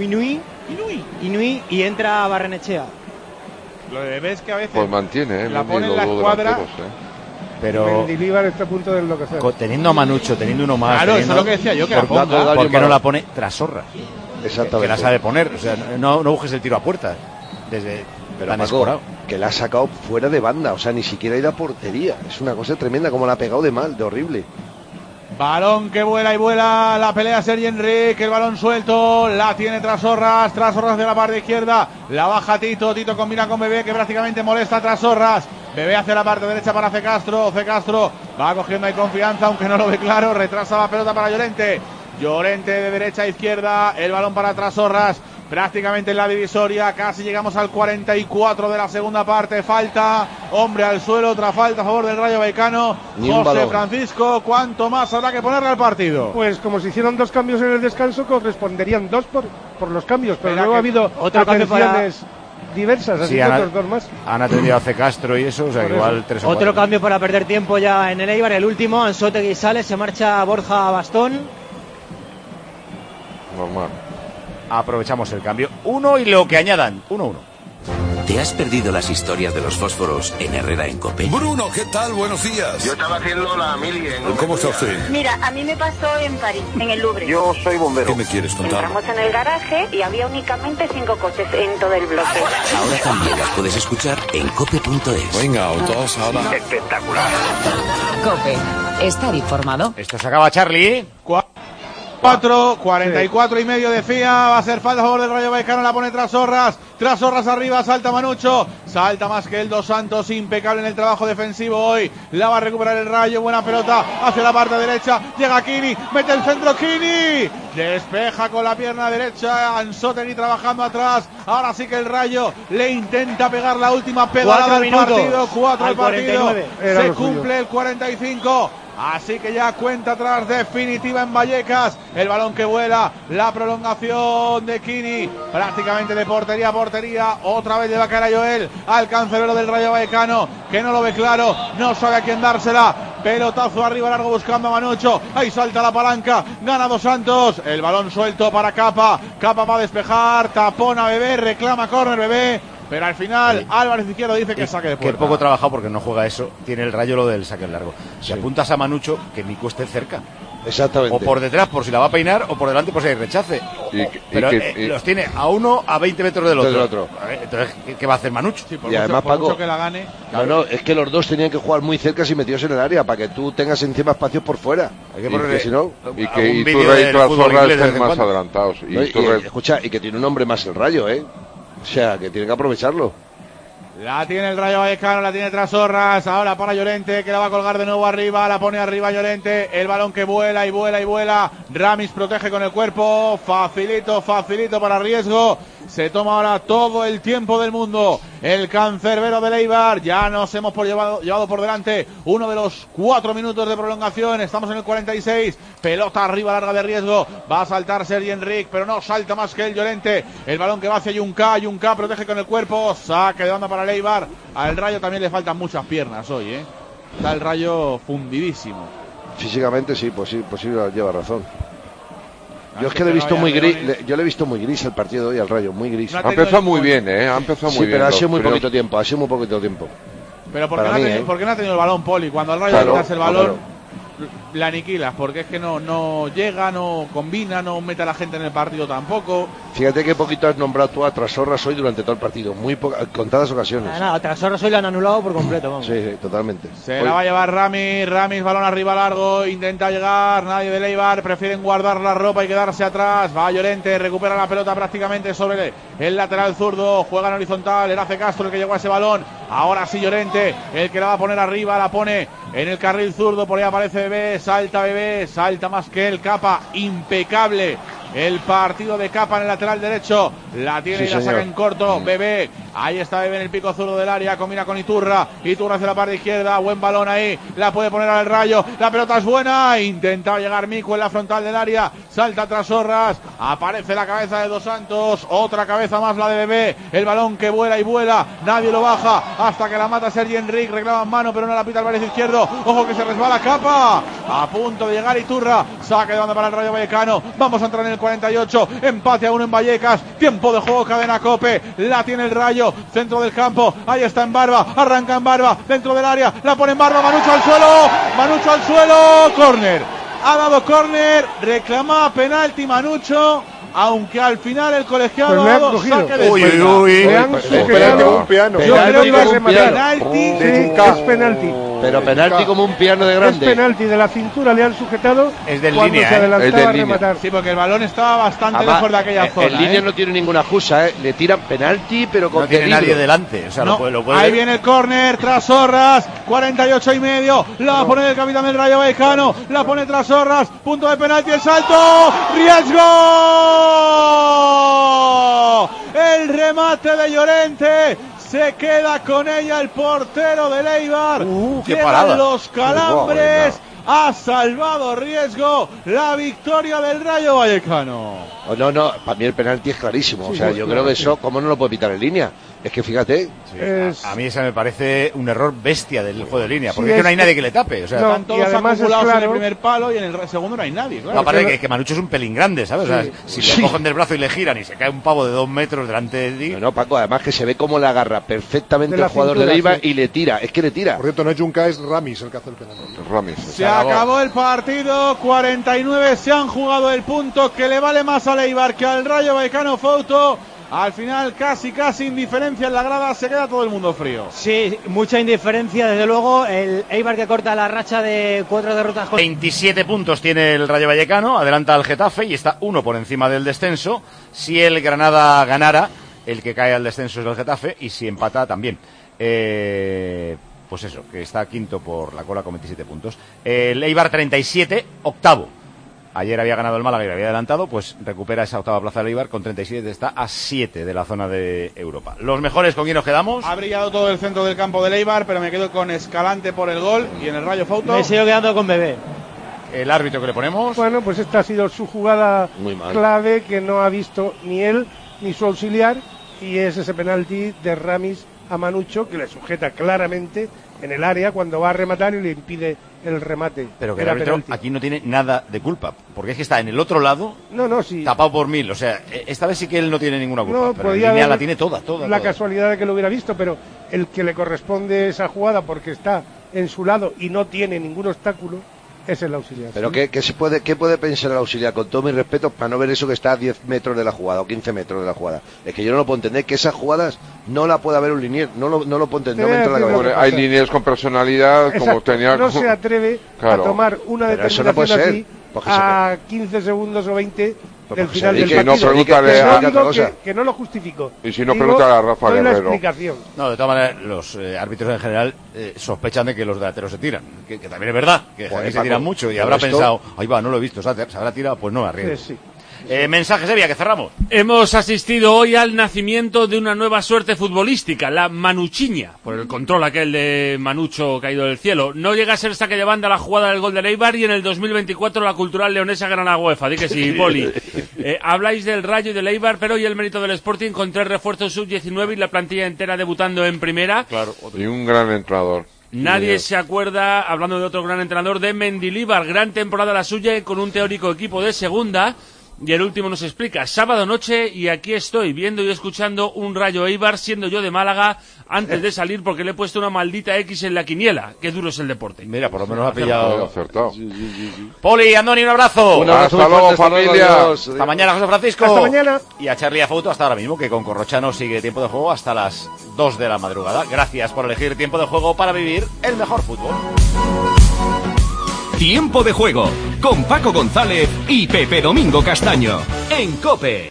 Inui y entra Barrenechea. Lo de ves que a veces pues mantiene, la pone en la escuadra. Pero Mendilibar está a punto de enloquecer. Teniendo a Manucho, teniendo uno más. Claro, eso es lo que decía yo, que la ponga. ¿Por qué no la pone Trasorras? Exactamente. Que la sabe poner, o sea, no busques el tiro a puerta. Desde pero Paco, que la ha sacado fuera de banda, o sea, ni siquiera ha ido a portería. Es una cosa tremenda, como la ha pegado de mal, de horrible. Balón que vuela y vuela, la pelea Sergi Enrique, el balón suelto, la tiene Trasorras de la parte izquierda, la baja Tito combina con Bebé, que prácticamente molesta a Trasorras. Bebé hacia la parte derecha para C. Castro va cogiendo ahí confianza, aunque no lo ve claro, retrasa la pelota para Llorente de derecha a izquierda, el balón para Trasorras, prácticamente en la divisoria, casi llegamos al 44 de la segunda parte, falta, hombre al suelo, otra falta a favor del Rayo Vallecano. José Francisco, ¿cuánto más habrá que ponerle al partido? Pues como se hicieron 2 cambios en el descanso, corresponderían 2 por los cambios, pero luego ha habido otras atenciones diversas, así que otros 2 más. Han atendido a C. Castro y eso, o sea, que igual 3 o 4. Otro cambio para perder tiempo ya en el Eibar, el último, Anzoátegui sale, se marcha Borja Bastón. Normal. Aprovechamos el cambio. 1 y lo que añadan. 1-1. ¿Te has perdido las historias de los fósforos en Herrera en COPE? Bruno, ¿qué tal? Buenos días. Yo estaba haciendo la mili en... ¿Cómo está usted? Mira, a mí me pasó en París, en el Louvre. Yo soy bombero. ¿Qué me quieres contar? Entramos en el garaje y había únicamente 5 coches en todo el bloque. Ahora también las puedes escuchar en cope.es. Venga, autos, ahora. Espectacular. COPE. Estar informado. Esto se acaba, Charlie. 44 y medio decía, va a ser falta a favor del Rayo Vallecano, la pone Trasorras arriba, salta Manucho, salta más que el Dos Santos, impecable en el trabajo defensivo hoy, la va a recuperar el Rayo, buena pelota hacia la parte derecha, llega Kini, mete el centro Kini, despeja con la pierna derecha, Anzoátegui trabajando atrás, ahora sí que el Rayo le intenta pegar la última pedalada del partido, 4 al partido, se cumple el 45. Así que ya cuenta atrás definitiva en Vallecas, el balón que vuela, la prolongación de Kini, prácticamente de portería a portería, otra vez le va a caer a Joel, al cancerbero del Rayo Vallecano, que no lo ve claro, no sabe a quién dársela, pelotazo arriba largo buscando a Manucho, ahí salta la palanca, gana Dos Santos, el balón suelto para Capa va a despejar, tapona Bebé, reclama córner Bebé, pero al final Álvarez Izquierdo dice que saque de puerta. Que poco trabajado porque no juega eso, tiene el Rayo lo del saque largo. Si apuntas a Manucho, que Mico esté cerca. Exactamente. O por detrás por si la va a peinar, o por delante por si hay rechace. Pero los tiene a 1 a 20 metros del otro. Entonces, ¿qué va a hacer Manucho? Sí, y además, Paco, que la gane. No, es que los dos tenían que jugar muy cerca y metidos en el área para que tú tengas encima espacios por fuera. Hay que ponerle, si no, y que Iturra y Trasorras estén más adelantados. Escucha, y que tiene un hombre más el Rayo, O sea, que tiene que aprovecharlo. La tiene el Rayo Vallecano, la tiene Trasorras, ahora para Llorente, que la va a colgar de nuevo arriba, la pone arriba Llorente, el balón que vuela y vuela y vuela, Ramis protege con el cuerpo, facilito para Riesgo, se toma ahora todo el tiempo del mundo, el cancerbero del Eibar, ya nos hemos llevado por delante uno de los 4 minutos de prolongación, estamos en el 46, pelota arriba larga de Riesgo, va a saltar Sergi Enrique, pero no salta más que el Llorente, el balón que va hacia Junca protege con el cuerpo, saque de banda para el Eibar, al Rayo también le faltan muchas piernas hoy, Está el Rayo fundidísimo. Físicamente sí, pues sí lleva razón. Yo es que le he visto muy gris, yo le he visto muy gris el partido de hoy al Rayo, muy gris. Ha empezado muy bien, ha empezado muy bien. Pero ha sido muy poquito tiempo, Pero ¿por qué no ha tenido el balón, Poli? Cuando al Rayo le quitas el balón, la aniquilas, porque es que no llega, no combina, no mete a la gente en el partido tampoco. Fíjate que poquito has nombrado tú a Trasorras hoy durante todo el partido, contadas ocasiones. Nada, a Trasorras hoy la han anulado por completo, vamos. Sí, totalmente. La va a llevar Ramis, balón arriba largo, intenta llegar, nadie de Eibar, prefieren guardar la ropa y quedarse atrás, va Llorente, recupera la pelota prácticamente sobre el lateral zurdo, juega en horizontal, era C. Castro el que llegó a ese balón, ahora sí Llorente, el que la va a poner arriba, la pone en el carril zurdo, por ahí aparece Bebé, salta más que el Capa, impecable el partido de Capa en el lateral derecho. La tiene y la saca en corto. Bebé. Ahí está Bebé en el pico zurdo del área. Combina con Iturra. Iturra hacia la parte izquierda. Buen balón ahí. La puede poner al Rayo. La pelota es buena. Intenta llegar Mico en la frontal del área. Salta tras Sorras. Aparece la cabeza de Dos Santos. Otra cabeza más la de Bebé. El balón que vuela y vuela. Nadie lo baja hasta que la mata Sergi Enric. Reclama en mano, pero no la pita el Vélez izquierdo. Ojo que se resbala Capa. A punto de llegar Iturra. Saque de banda para el Rayo Vallecano. Vamos a entrar en el 48. Empate a 1 en Vallecas. Tiempo de juego, cadena Cope. La tiene el Rayo. Centro del campo. Ahí está en Barba. Arranca en Barba. Dentro del área. La pone en Barba. Manucho al suelo. Manucho al suelo. Córner. Ha dado córner. Reclama penalti Manucho. Aunque al final el colegiado pues ha dado saque de un piano. Yo creo que iba a ser penalti. Es penalti. Pero penalti como un piano de grande. Es penalti, de la cintura le han sujetado. Es de cuando línea, se adelantaba a línea. rematar. Sí, porque el balón estaba bastante lejos de aquella zona. En línea no tiene ninguna excusa, Le tiran penalti, pero con no tiene nadie delante. O sea, no, lo puede ahí viene el córner tras Sorras. 48 y medio. La va a poner el capitán del Rayo Vallecano. La pone tras Sorras. Punto de penalti. El salto. ¡Riesgo! El remate de Llorente. Se queda con ella el portero del Eibar. Llegan los calambres. Ha salvado Riesgo. La victoria del Rayo Vallecano. No, para mí el penalti es clarísimo. Sí, yo creo que eso, ¿cómo no lo puede pitar en línea? Es que fíjate. Sí, a mí esa me parece un error bestia del juego de línea, porque es que no hay nadie que le tape. O sea, están todos acumulados en el primer palo y en el segundo no hay nadie. Claro. No, aparte que Manucho es un pelín grande, ¿sabes? Sí. O sea, si le cogen del brazo y le giran y se cae un pavo de 2 metros delante de ti. No, Paco, además que se ve cómo le agarra perfectamente el jugador de Eibar y le tira. Es que le tira. Por cierto, no es Junca, es Ramis el que hace el penalti. Ramis. Se acabó el partido. 49 se han jugado el punto que le vale más al Eibar que al Rayo Vallecano. Fouto. Al final casi indiferencia en la grada, se queda todo el mundo frío. Sí, mucha indiferencia, desde luego. El Eibar que corta la racha de 4 derrotas. 27 puntos tiene el Rayo Vallecano, adelanta al Getafe y está 1 por encima del descenso. Si el Granada ganara, el que cae al descenso es el Getafe, y si empata también. Pues eso, que está quinto por la cola con 27 puntos. El Eibar 37, octavo. Ayer había ganado el Málaga y le había adelantado, pues recupera esa octava plaza del Eibar con 37, está a 7 de la zona de Europa. ¿Los mejores con quién nos quedamos? Ha brillado todo el centro del campo del Eibar, pero me quedo con Escalante por el gol y en el Rayo Fouto. Me sigo quedando con Bebé. ¿El árbitro que le ponemos? Bueno, pues esta ha sido su jugada clave que no ha visto ni él ni su auxiliar, y es ese penalti de Ramis a Manucho que le sujeta claramente en el área cuando va a rematar y le impide el remate. Pero que el árbitro aquí no tiene nada de culpa, porque es que está en el otro lado, sí, tapado por 1000. O sea, esta vez sí que él no tiene ninguna culpa, no, pero en línea la tiene toda. La casualidad de que lo hubiera visto, pero el que le corresponde esa jugada porque está en su lado y no tiene ningún obstáculo es el auxiliar. Pero ¿qué puede pensar el auxiliar, con todo mi respeto, para no ver eso que está a 10 metros de la jugada o 15 metros de la jugada? Es que yo no lo puedo entender, que esas jugadas no la puede haber un linier, no lo puedo entender, no me entra la cabeza. Hay liniers con personalidad. Exacto, como tenía. No se atreve a tomar una determinación así a 15 segundos o 20 del final del partido. Que no lo justifico. Y si no, pregúntale a Rafa Guerrero. No, de todas maneras, los árbitros en general sospechan de que los delanteros se tiran. Que también es verdad, que se tiran mucho y habrá pensado, ahí va, no lo he visto, ¿se habrá tirado? Pues no, arriesgo. Sí. Mensajes, Evia, que cerramos. Hemos asistido hoy al nacimiento de una nueva suerte futbolística, la manuchiña, por el control aquel de Manucho caído del cielo. No llega a ser saque de banda la jugada del gol de Eibar y en el 2024 la cultural leonesa gana la UEFA. Di que sí, Poli. Habláis del Rayo y del Eibar, pero hoy el mérito del Sporting con 3 refuerzos sub-19 y la plantilla entera debutando en primera. Claro. Y un gran entrenador. Nadie se acuerda, hablando de otro gran entrenador, de Mendilibar. Gran temporada la suya con un teórico equipo de segunda. Y el último nos explica, sábado noche, y aquí estoy viendo y escuchando un Rayo Eibar, siendo yo de Málaga, antes de salir, porque le he puesto una maldita X en la quiniela. Qué duro es el deporte. Mira, por lo menos ha pillado. Acertado. Poli, Andoni, un abrazo. Hasta luego, familia. Hasta mañana, José Francisco. Hasta mañana. Y a Charlie Afouto hasta ahora mismo, que con Corrochano sigue tiempo de juego hasta las 2 de la madrugada. Gracias por elegir tiempo de juego para vivir el mejor fútbol. Tiempo de juego con Paco González y Pepe Domingo Castaño en COPE.